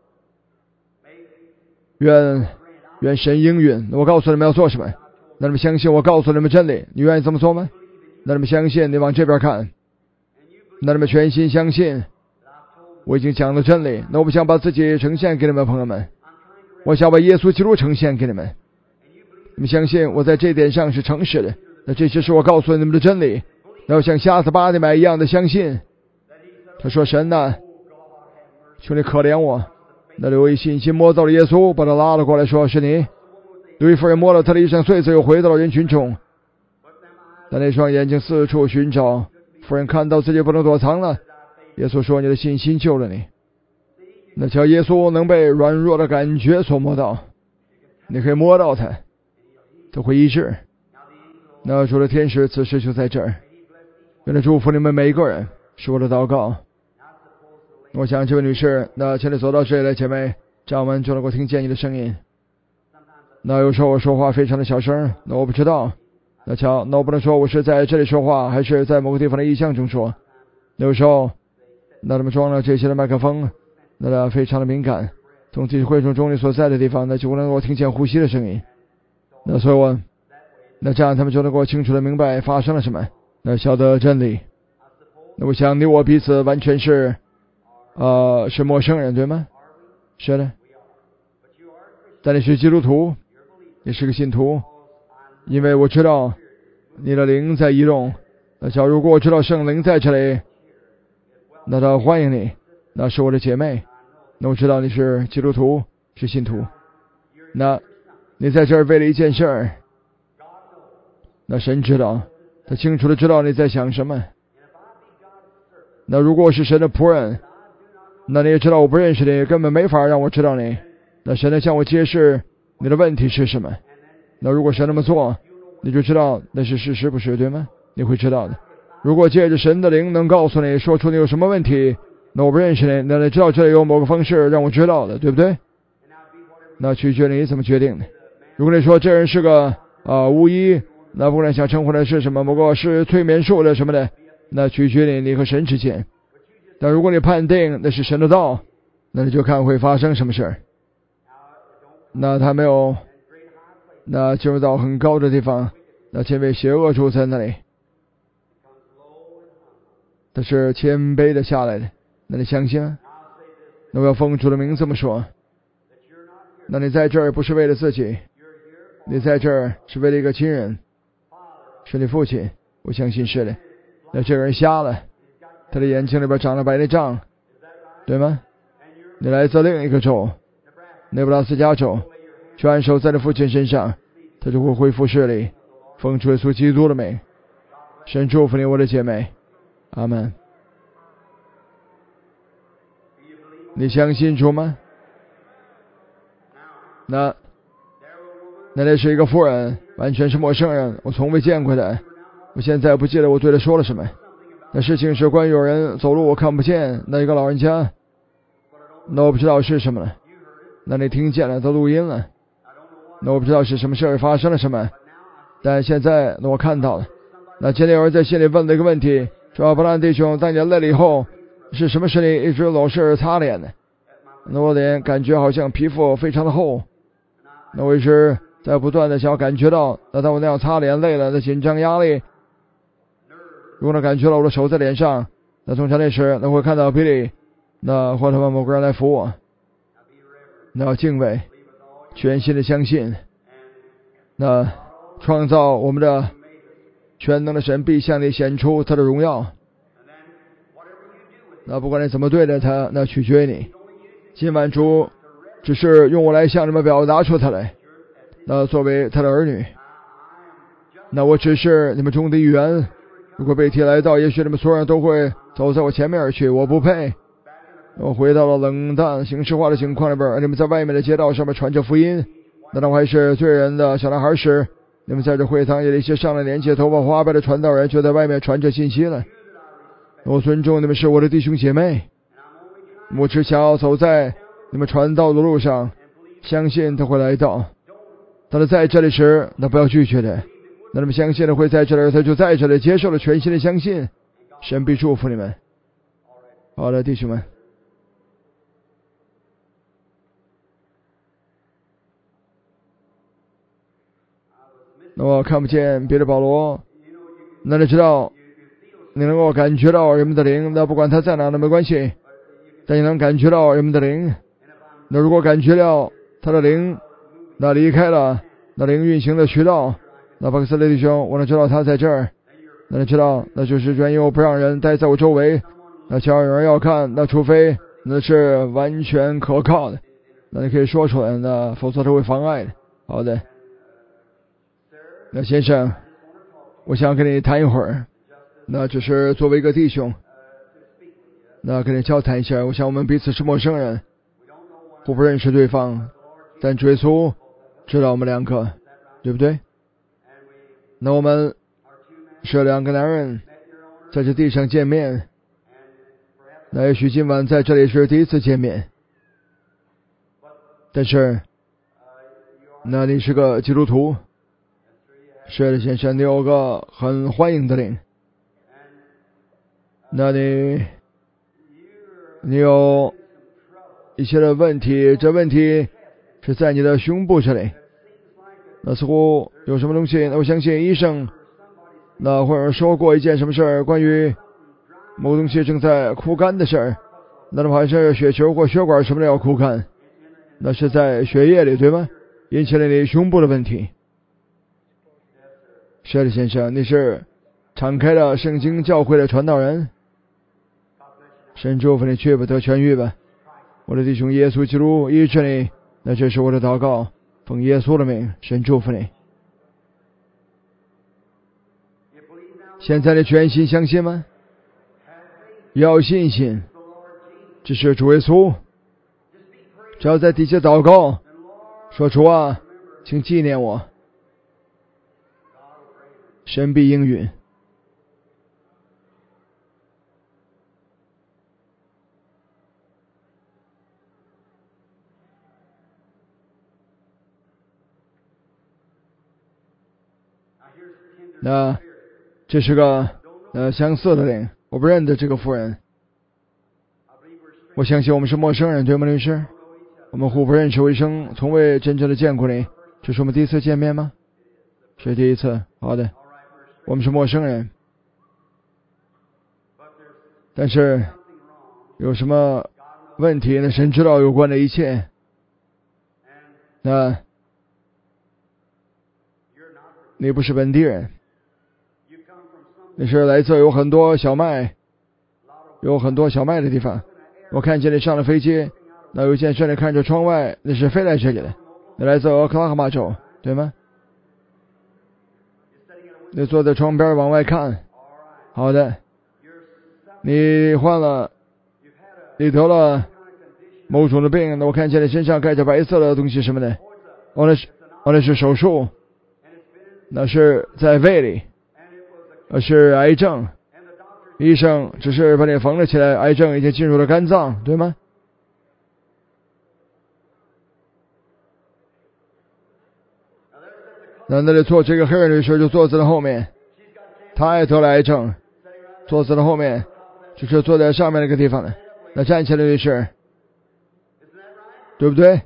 愿愿神应允。我告诉你们要做什么，那你们相信我告诉你们真理，你愿意这么做吗？那你们相信，你往这边看，那你们全心相信我已经讲了真理。那我不想把自己呈现给你们，朋友们，我想把耶稣基督呈现给你们。你们相信我在这点上是诚实的，那这些是我告诉你们的真理。然后像瞎子巴底买一样的相信。他说：神呐，求你可怜我。那刘以信心摸到了耶稣，把他拉了过来，说：是你。刘以夫人摸了他的衣裳穗子，又回到了人群中。但那双眼睛四处寻找，夫人看到自己不能躲藏了。耶稣说：你的信心救了你。那叫耶稣能被软弱的感觉所摸到，你可以摸到他，他会医治。那主的天使此时就在这儿，愿他祝福你们每一个人，是我的祷告。我想这位女士，那请你走到这里来，姐妹，这样我们就能够听见你的声音。那有时候我说话非常的小声，那我不知道，那瞧，那我不能说我是在这里说话，还是在某个地方的意象中说。有时候那他们装了这些的麦克风，那非常的敏感，从集会中中你所在的地方，那就能够听见呼吸的声音。那所以我那这样他们就能够清楚的明白发生了什么，那晓得真理。那我想你我彼此完全是呃是陌生人，对吗？是的。但你是基督徒，你是个信徒，因为我知道你的灵在移动。那假如果我知道圣灵在这里，那他欢迎你，那是我的姐妹。那我知道你是基督徒，是信徒。那你在这儿为了一件事儿，那神知道，他清楚的知道你在想什么。那如果我是神的仆人，那你也知道我不认识你，根本没法让我知道你。那神能向我揭示你的问题是什么。那如果神那么做，你就知道那是事实，不是对吗？你会知道的。如果借着神的灵能告诉你，说出你有什么问题，那我不认识你，那你知道这里有某个方式让我知道的，对不对？那取决你怎么决定的。如果你说这人是个呃巫医，那不管想称呼的是什么，某个是催眠术的什么的，那取决你你和神之间。但如果你判定那是神的道，那你就看会发生什么事儿。那他没有那进入到很高的地方，那前面邪恶住在那里，他是谦卑的下来的，那你相信吗？那我要奉主的名这么说，那你在这儿不是为了自己，你在这儿是为了一个亲人， 是你父亲，我相信是的。那这个人瞎了，他的眼睛里边长了白内障，对吗？你来自另一个州，内布拉斯加州，去按手在你父亲身上，他就会恢复视力。奉主耶稣基督的名，神祝福你，我的姐妹，阿门。你相信主吗？那那里是一个妇人，完全是陌生人，我从未见过她。我现在不记得我对她说了什么。那事情是关于有人走路我看不见，那一个老人家，那我不知道是什么了。那你听见了，都录音了。那我不知道是什么事儿发生了什么，但现在那我看到了。那今天有人在心里问了一个问题，说布兰弟兄，当你累了以后，是什么使你一直老是擦脸呢？那我脸感觉好像皮肤非常的厚，那我一直在不断的想要感觉到，那当我那样擦脸累了，那紧张压力，如果能感觉到我的手在脸上，那通常那时那会看到比利，那或者某个人来扶我，那要敬畏，全心的相信，那创造我们的全能的神必向你显出他的荣耀。那不管你怎么对待他，那取决于你。今晚主只是用我来向你们表达出他来，那作为他的儿女，那我只是你们中的一员。如果被提来到，也许你们所有人都会走在我前面而去，我不配。我回到了冷淡形式化的情况里边，你们在外面的街道上面传着福音。那当我还是罪人的小男孩时，你们在这会堂里一些上了年纪头发花白的传道人就在外面传着信息了。我尊重你们是我的弟兄姐妹，我只想要走在你们传道的路上，相信他会来到。当他在这里时，那不要拒绝的。那你们相信的会在这里，他就在这里，接受了全新的相信，神必祝福你们。好的，弟兄们。那我看不见别的保罗，那你知道，你能够感觉到人们的灵，那不管他在哪都没关系，但你能感觉到人们的灵。那如果感觉到他的灵那离开了那灵运行的渠道，那巴克斯雷弟兄，我能知道他在这儿，那你知道，那就是原因我不让人待在我周围，那只要有人要看，那除非那是完全可靠的，那你可以说出来，那否则他会妨碍的。好的，那先生，我想跟你谈一会儿，那只是作为一个弟兄，那跟你交谈一下。我想我们彼此是陌生人，互不认识对方，但主耶稣知道我们两个，对不对？那我们是两个男人在这地上见面，那也许今晚在这里是第一次见面，但是那你是个基督徒，是的，先生，你有个很欢迎的灵，那你你有一些的问题，这问题是在你的胸部这里，那似乎有什么东西，那我相信医生那或者说过一件什么事儿，关于某东西正在枯干的事儿，那的话是血球或血管什么的要枯干，那是在血液里，对吗？引起了你胸部的问题。是的，先生，你是敞开了圣经教会的传道人，神祝福你，却不得痊愈吧。我的弟兄，耶稣基督医治你，那这是我的祷告，奉耶稣的名，神祝福你。现在的全心相信吗？要信心，这是主耶稣。只要在底下祷告，说主啊，请纪念我，神必应允。那这是个呃相似的灵，我不认得这个妇人。我相信我们是陌生人，对吗，律师？我们互不认识，我一生从未真正的见过你，这是我们第一次见面吗？是第一次。好的，我们是陌生人，但是有什么问题呢？神知道有关的一切。那你不是本地人， 那是来自有很多小麦，有很多小麦的地方。我看见你上了飞机，那有一件事你看着窗外，那是飞来这里的，你来自俄克拉荷马州，对吗？你坐在窗边往外看。好的，你患了，你得了某种的病，那我看见你身上盖着白色的东西什么的。哦，那是哦，那是手术，那是在胃里，那是癌症。医生只是把你缝了起来，癌症已经进入了肝脏，对吗？那那里坐这个黑人女士就坐在了后面，她也得了癌症，坐在了后面，就是坐在上面那个地方的。那站起来女士，对不对？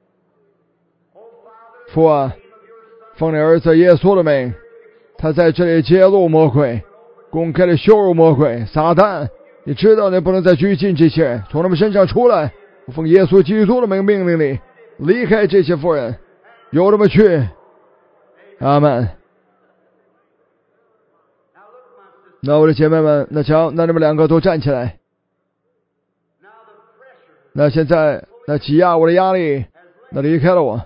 父啊，奉你儿子耶稣的名，他在这里揭露魔鬼，公开的羞辱魔鬼，撒旦，你知道你不能再拘禁这些人，从他们身上出来。我奉耶稣基督的名命令你离开这些妇人，由他们去。阿们。那我的姐妹们，那瞧，那你们两个都站起来。那现在那挤压我的压力，那离开了我。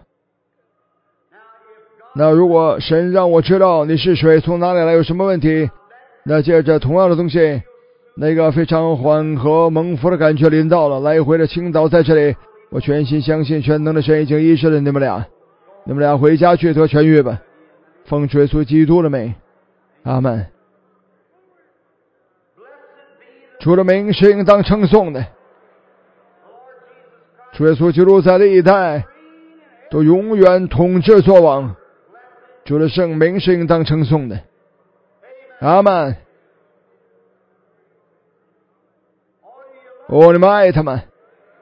那如果神让我知道你是谁，从哪里来，有什么问题，那借着同样的东西，那个非常缓和蒙福的感觉临到了，来回的倾倒在这里，我全心相信全能的神已经医治了你们俩，你们俩回家去得痊愈吧，奉主耶稣基督的名，阿们。主的名是应当称颂的，主耶稣基督在历代都永远统治作王，主的圣名是应当称颂的，阿们。哦，你们爱他们。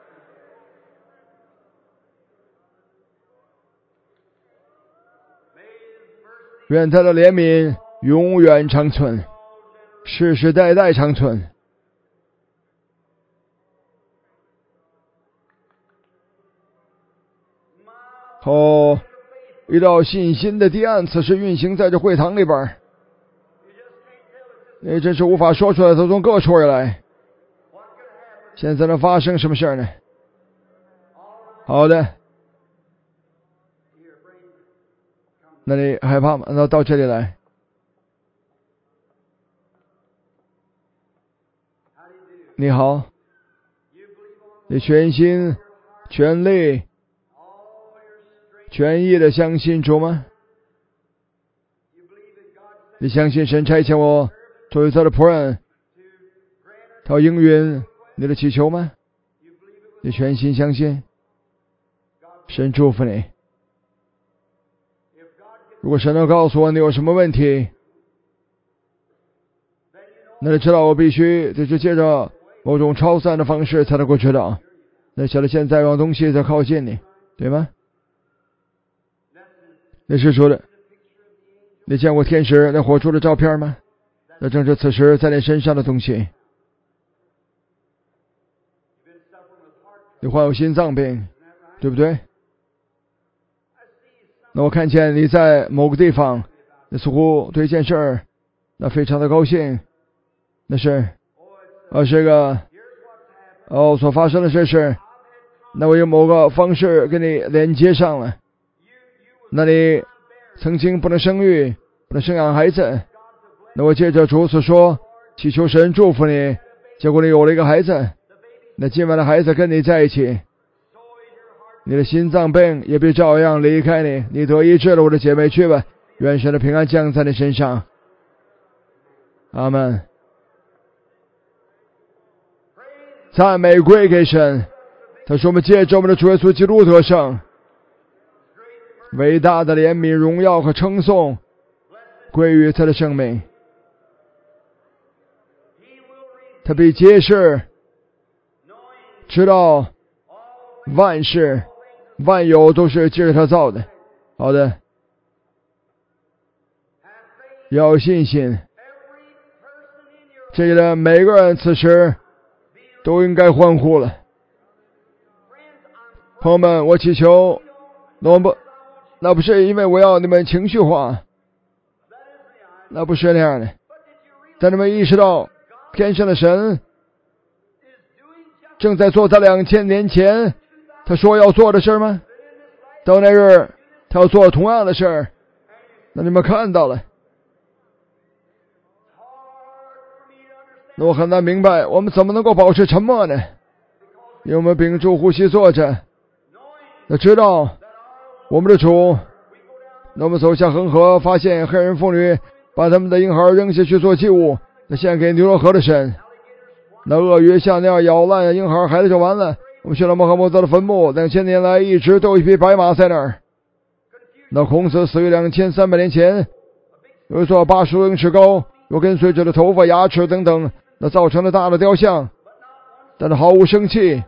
愿他的怜悯永远长存，世世代代长存。哦，一道信心的堤岸此时运行在这会堂里边，你真是无法说出来，都从各处而来。现在能发生什么事呢？好的，那你害怕吗？那到这里来。你好，你全心全力全意的相信主吗？你相信神差遣我作为他的仆人，他应允你的祈求吗？你全心相信？神祝福你。如果神能告诉我你有什么问题，那你知道我必须就是借着某种超自然的方式才能够知道。那晓得现在让东西在靠近你，对吗？那是说的，你见过天使那火烛的照片吗？那正是此时在你身上的东西。你患有心脏病，对不对？那我看见你在某个地方，你似乎对一件事儿那非常的高兴。那是呃这个哦所发生的事是，那我用某个方式跟你连接上了。那你曾经不能生育，不能生养孩子，那我借着主所说，祈求神祝福你，结果你有了一个孩子。那今晚的孩子跟你在一起，你的心脏病也必照样离开你，你得医治了。我的姐妹去吧，愿神的平安降在你身上。阿们。赞美归给神，他说我们借着我们的主耶稣基督得胜，伟大的怜悯、荣耀和称颂归于他的生命。他必揭示知道万事万有都是借着他造的。好的，要有信心。这里的每个人此时都应该欢呼了。朋友们，我祈求那不那不是因为我要你们情绪化，那不是那样的。 当你们意识到天上的神正在做他两千年前他说要做的事吗？到那日他要做同样的事，那你们看到了。那我很难明白我们怎么能够保持沉默呢？因为我们屏住呼吸坐着，那知道我们的主，那我们走下恒河，发现黑人妇女把他们的婴孩扔下去做祭物，那献给尼罗河的神。那鳄鱼像那样咬烂婴孩，孩子就完了。我们去了穆罕默德的坟墓，两千年来一直都有一匹白马在那儿。那孔子死于两千三百年前，有一座八十英尺高，有跟随者的头发、牙齿等等，那造成了大的雕像，但是毫无生气。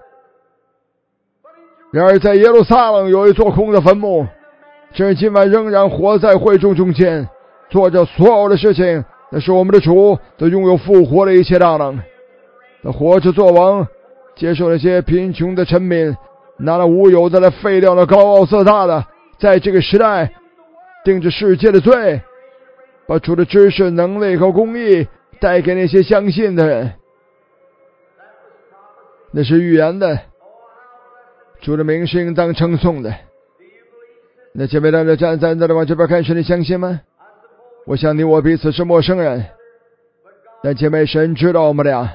然而在耶路撒冷有一座空的坟墓，这人今晚仍然活在会众中间，做着所有的事情。那是我们的主，都拥有复活的一切大能。那活着做王，接受那些贫穷的臣民，拿了无有的来废掉了高傲自大的，在这个时代定着世界的罪，把主的知识、能力和公义带给那些相信的人。那是预言的，主的名是应当称颂的。那姐妹大家站在那里往这边看，是你相信吗？我想你我彼此是陌生人，但姐妹神知道我们俩。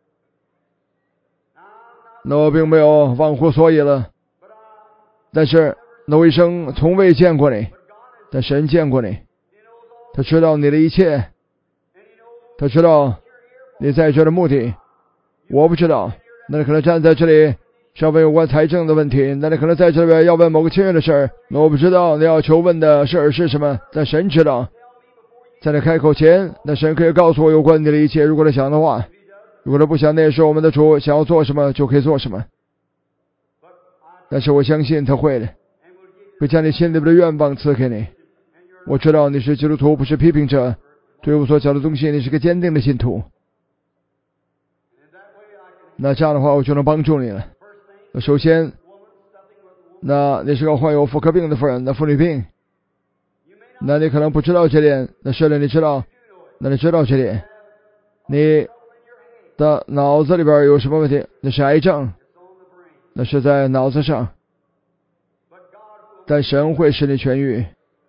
那我并没有忘乎所以了，但是那我一生从未见过你，但神见过你，他知道你的一切，他知道你在这的目的。我不知道，那你可能站在这里是要问有关财政的问题，那你可能在这边要问某个亲人的事儿，那我不知道你要求问的事儿是什么，但神知道。在你开口前，那神可以告诉我有关你的一切，如果他想的话。如果他不想，那也是我们的主，想要做什么就可以做什么。但是我相信他会的，会将你心里边的愿望赐给你。我知道你是基督徒，不是批评者，对我所讲的东西你是个坚定的信徒。那这样的话我就能帮助你了。那首先，那你是个患有妇科病的妇人，那妇女病，那你可能不知道这点，那是的，你知道，那你知道这点，你的脑子里边有什么问题？那是癌症，那是在脑子上，但神会使你痊愈。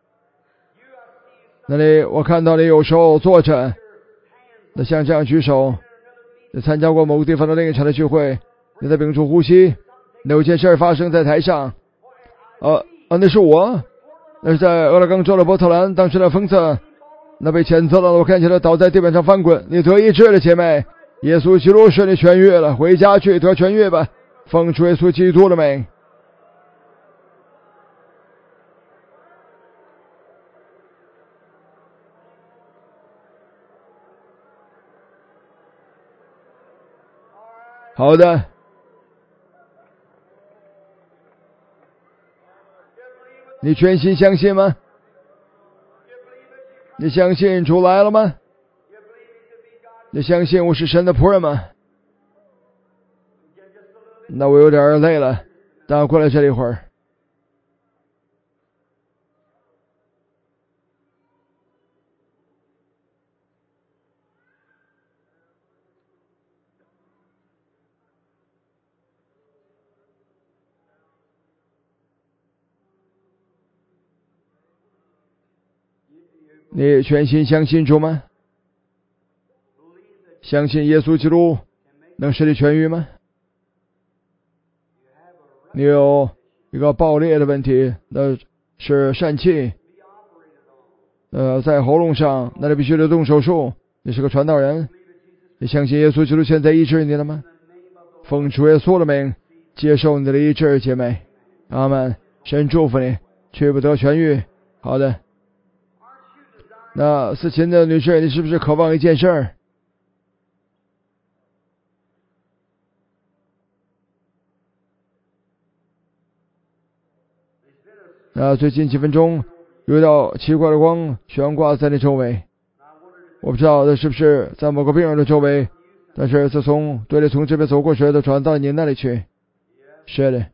那里我看到你有时候坐着，那像这样举手，你参加过某个地方的另一场的聚会，你在屏住呼吸，那有件事发生在台上，呃啊，那是我，那是在俄勒冈州的波特兰，当时的封测，那被谴责了，我看起来倒在地板上翻滚。你得医治了，姐妹，耶稣基督使你痊愈了，回家去得痊愈吧，奉主耶稣基督的名。好的，你全心相信吗？你相信主来了吗？你相信我是神的仆人吗？那我有点累了，等我过来这里一会儿。你全心相信主吗？相信耶稣基督能使你痊愈吗？你有一个爆裂的问题，那是疝气，呃，在喉咙上，那你必须得动手术。你是个传道人，你相信耶稣基督现在医治你了吗？奉主耶稣的名，接受你的医治，姐妹，阿们。神祝福你，却不得痊愈。好的。那思琴的女士，你是不是渴望一件事儿？那最近几分钟有一道奇怪的光悬挂在你周围，我不知道这是不是在某个病人的周围，但是自从对你从这边走过去的转到你那里去。是的，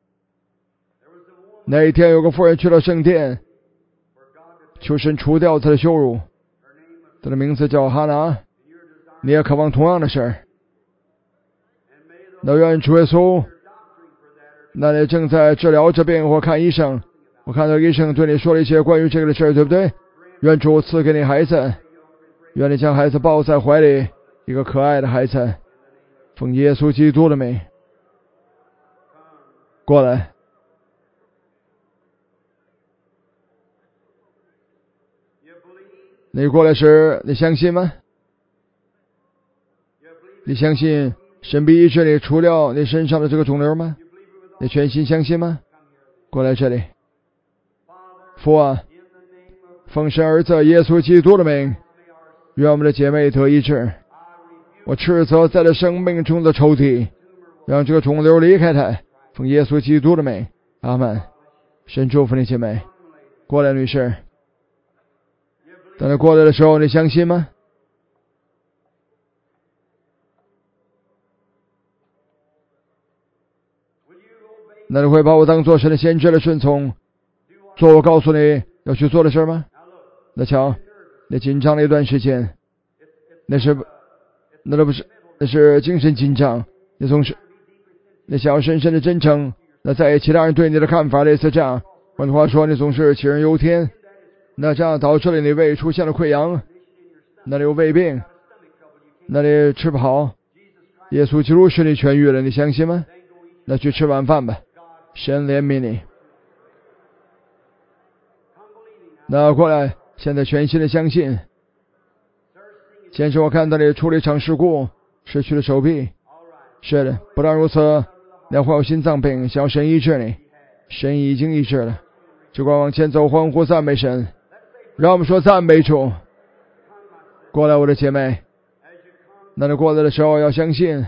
那一天有个妇人去了圣殿，求神除掉她的羞辱，她的名字叫哈拿， 你也渴望同样的事儿。那愿主耶稣，那你正在治疗这病或看医生，我看到医生对你说了一些关于这个的事儿，对不对？愿主赐给你孩子，愿你将孩子抱在怀里，一个可爱的孩子，奉耶稣基督的名，过来。你过来时，你相信吗？你相信神必医治你除了你身上的这个肿瘤吗？你全心相信吗？过来这里。父啊，奉神儿子耶稣基督的名，愿我们的姐妹得医治。我斥责在这生命中的仇敌，让这个肿瘤离开他，奉耶稣基督的名，阿们。神祝福你姐妹。过来女士，等你过来的时候，你相信吗？那你会把我当作神的先知的顺从，做我告诉你要去做的事吗？那瞧，你紧张了一段时间，那是那都不是，那是精神紧张。你总是你想要深深的真诚，那在意其他人对你的看法，类似这样。换句话说，你总是杞人忧天，那这样导致了你胃出现了溃疡，那里有胃病，那里吃不好。耶稣基督使你痊愈了，你相信吗？那去吃晚饭吧，神怜悯你。那过来，现在全心的相信。先是我看到你处理一场事故，失去了手臂。是的，不但如此，你还患有心脏病，想要神医治你，神已经医治了。只管往前走，欢呼赞美神。让我们说赞美主。过来，我的姐妹，那你过来的时候要相信。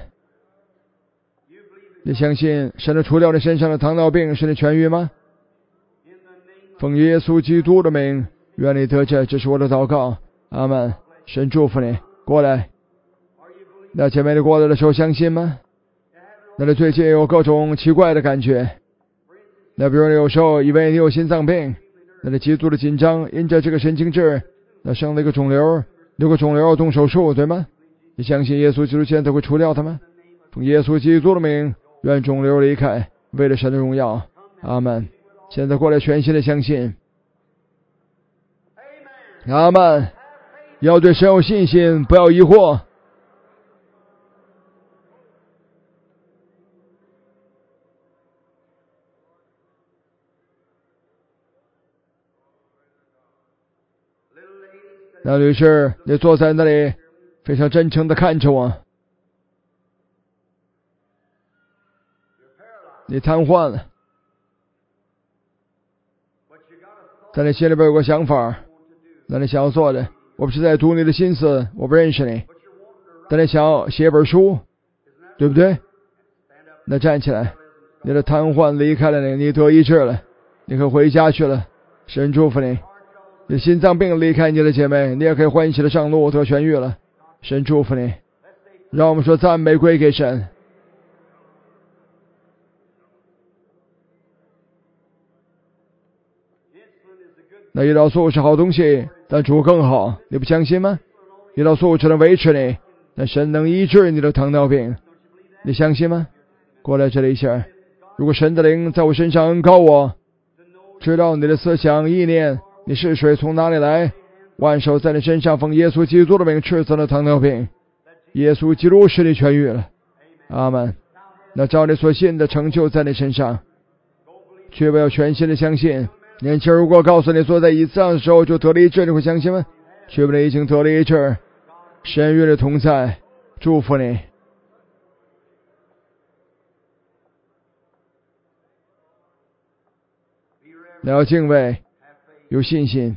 你相信神能除掉你身上的糖尿病，使你痊愈吗？奉耶稣基督的名，愿你得救，这是我的祷告，阿们。神祝福你。过来，那姐妹你过来的时候相信吗？那你最近有各种奇怪的感觉，那比如你有时候以为你有心脏病，那你极度的紧张，因着这个神经质，那生了一个肿瘤，有个肿瘤要动手术，对吗？你相信耶稣基督现在会除掉它吗？奉耶稣基督的名，愿肿瘤离开，为了神的荣耀，阿们。现在过来全心的相信，阿们。要对神有信心，不要疑惑。那女士，你坐在那里，非常真诚的看着我。你瘫痪了，在你心里边有个想法，那你想要做的，我不是在读你的心思，我不认识你，但你想要写本书，对不对？那站起来，你的瘫痪离开了你，你得医治了，你可以回家去了，神祝福你。你心脏病离开你的姐妹，你也可以欢喜的上路，得痊愈了，神祝福你。让我们说赞美归给神。那胰岛素是好东西，但主更好，你不相信吗？胰岛素只能维持你，但神能医治你的糖尿病，你相信吗？过来这里一下，如果神的灵在我身上恩膏我，知道你的思想意念，你是谁，从哪里来，万手在你身上，奉耶稣基督的名斥责了糖尿病，耶稣基督使你痊愈了，阿们。那照你所信的成就在你身上，却不要全心的相信。年轻人如果告诉你坐在椅子上的时候就得了医治，你会相信吗？却不能已经得了医治，神与你同在，祝福你。你要敬畏，有信心。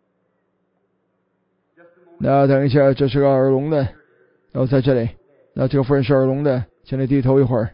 那等一下，这是个耳聋的，然后在这里，那这个夫人是耳聋的，请你低头一会儿。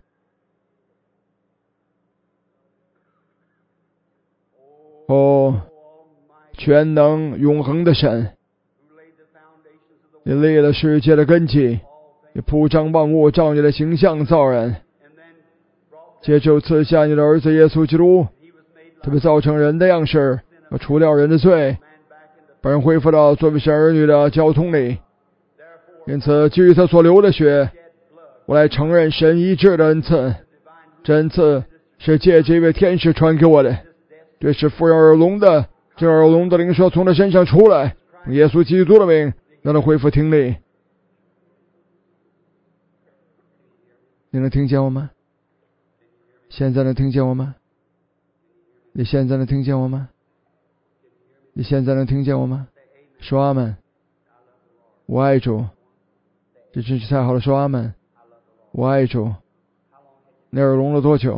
哦，全能永恒的神，你立了世界的根基，你铺张万物，照你的形象造人，接着赐下你的儿子耶稣基督，他被造成人的样式，要除掉人的罪，把人恢复到作为神儿女的交通里。 因此基于他所流的血，我来承认神医治的恩赐。这恩赐是借这位天使传给我的，这是妇人耳聋的，这耳聋的灵说从他身上出来，用耶稣基督的名让他恢复听力。你能听见我吗？现在能听见我吗？你现在能听见我吗？你现在能听见我吗？说阿们。我爱主。这真是太好了，说阿们。我爱主。你耳聋了多久？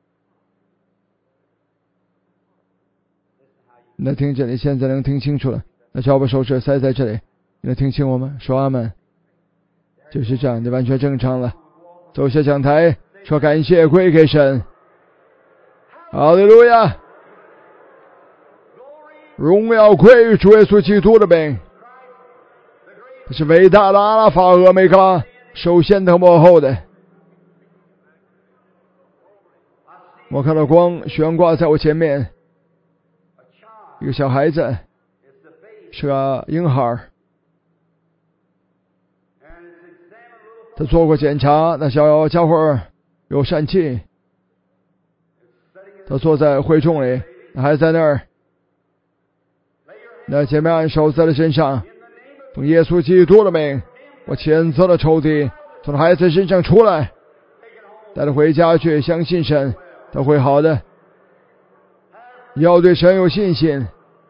你能听见？你现在能听清楚了？那就把手指塞在这里。你能听清我吗？说阿们。就是这样，你完全正常了。走下讲台，说感谢归给神。哈利路亚！荣耀归于主耶稣基督的名。这是伟大的阿拉法和美嘎，首先的幕后的。我看到光悬挂在我前面，一个小孩子，是个婴孩。他做过检查，那小家伙有疝气。他坐在会众里，还在那儿。那姐妹按手在他身上，奉耶稣基督的名，我谴责了仇敌，从孩子身上出来，带他回家去，相信神，他会好的。要对神有信心。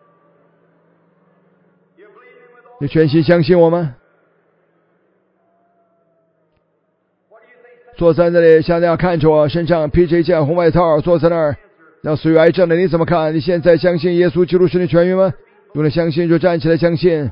你全心相信我吗？坐在那里，像那样看着我，身上披着一件红外套，坐在那儿。要死于癌症的你怎么看？你现在相信耶稣基督是你痊愈吗？如果你相信，就站起来相信。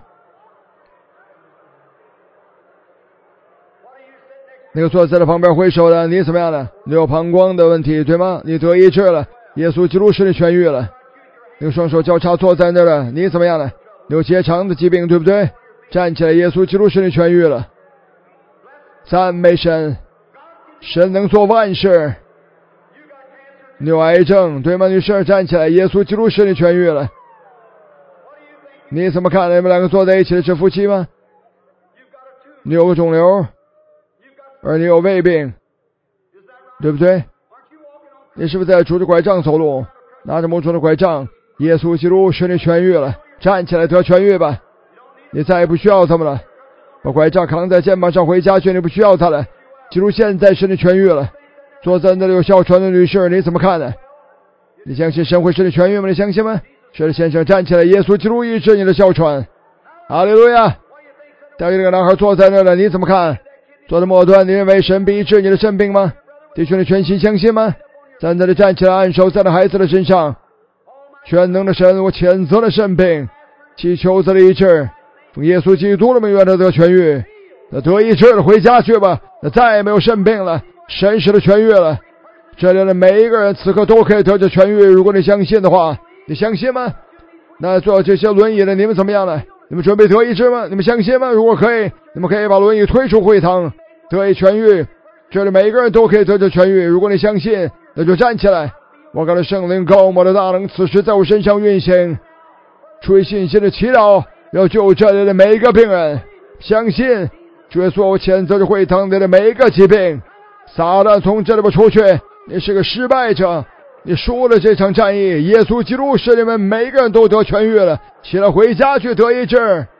那个坐在他旁边挥手的，你怎么样了？你有膀胱的问题，对吗？你得医治了，耶稣基督使你痊愈了。那个双手交叉坐在那儿的，你怎么样了？你有结肠的疾病，对不对？站起来，耶稣基督使你痊愈了。赞美神，神能做万事。你有癌症，对吗，女士？站起来，耶稣基督使你痊愈了。你怎么看？你们两个坐在一起的是夫妻吗？你有个肿瘤，而你有胃病，对不对？你是不是在拄着拐杖走路，拿着木头的拐杖？耶稣基督使你痊愈了，站起来得痊愈吧。你再也不需要他们了，把拐杖扛在肩膀上回家去，你不需要他了。基督现在使你痊愈了。坐在那里有哮喘的女士，你怎么看呢？你相信神会使你痊愈吗？你相信吗？是的，先生，站起来，耶稣基督医治你的哮喘。哈利路亚！带着那个男孩坐在那儿了，你怎么看？坐在末端，你认为神必医治你的肾病吗？弟兄，你全心相信吗？在那里站起来，按手在那孩子的身上。全能的神，我谴责了肾病，祈求这里医治，奉耶稣基督的名，愿他得痊愈。那得医治了，回家去吧，那再也没有肾病了。神使的痊愈了，这里的每一个人此刻都可以得着痊愈。如果你相信的话，你相信吗？那坐这些轮椅的你们怎么样了？你们准备得医治吗？你们相信吗？如果可以，你们可以把轮椅推出会堂，得以痊愈。这里每一个人都可以得着痊愈。如果你相信，那就站起来。我感到圣灵高莫的大能此时在我身上运行，出于信心的祈祷，要救这里的每一个病人。相信主耶稣，我谴责着会堂里的每一个疾病。撒旦从这里边出去，你是个失败者，你输了这场战役。耶稣基督使你们每个人都得痊愈了，起来回家去得医治。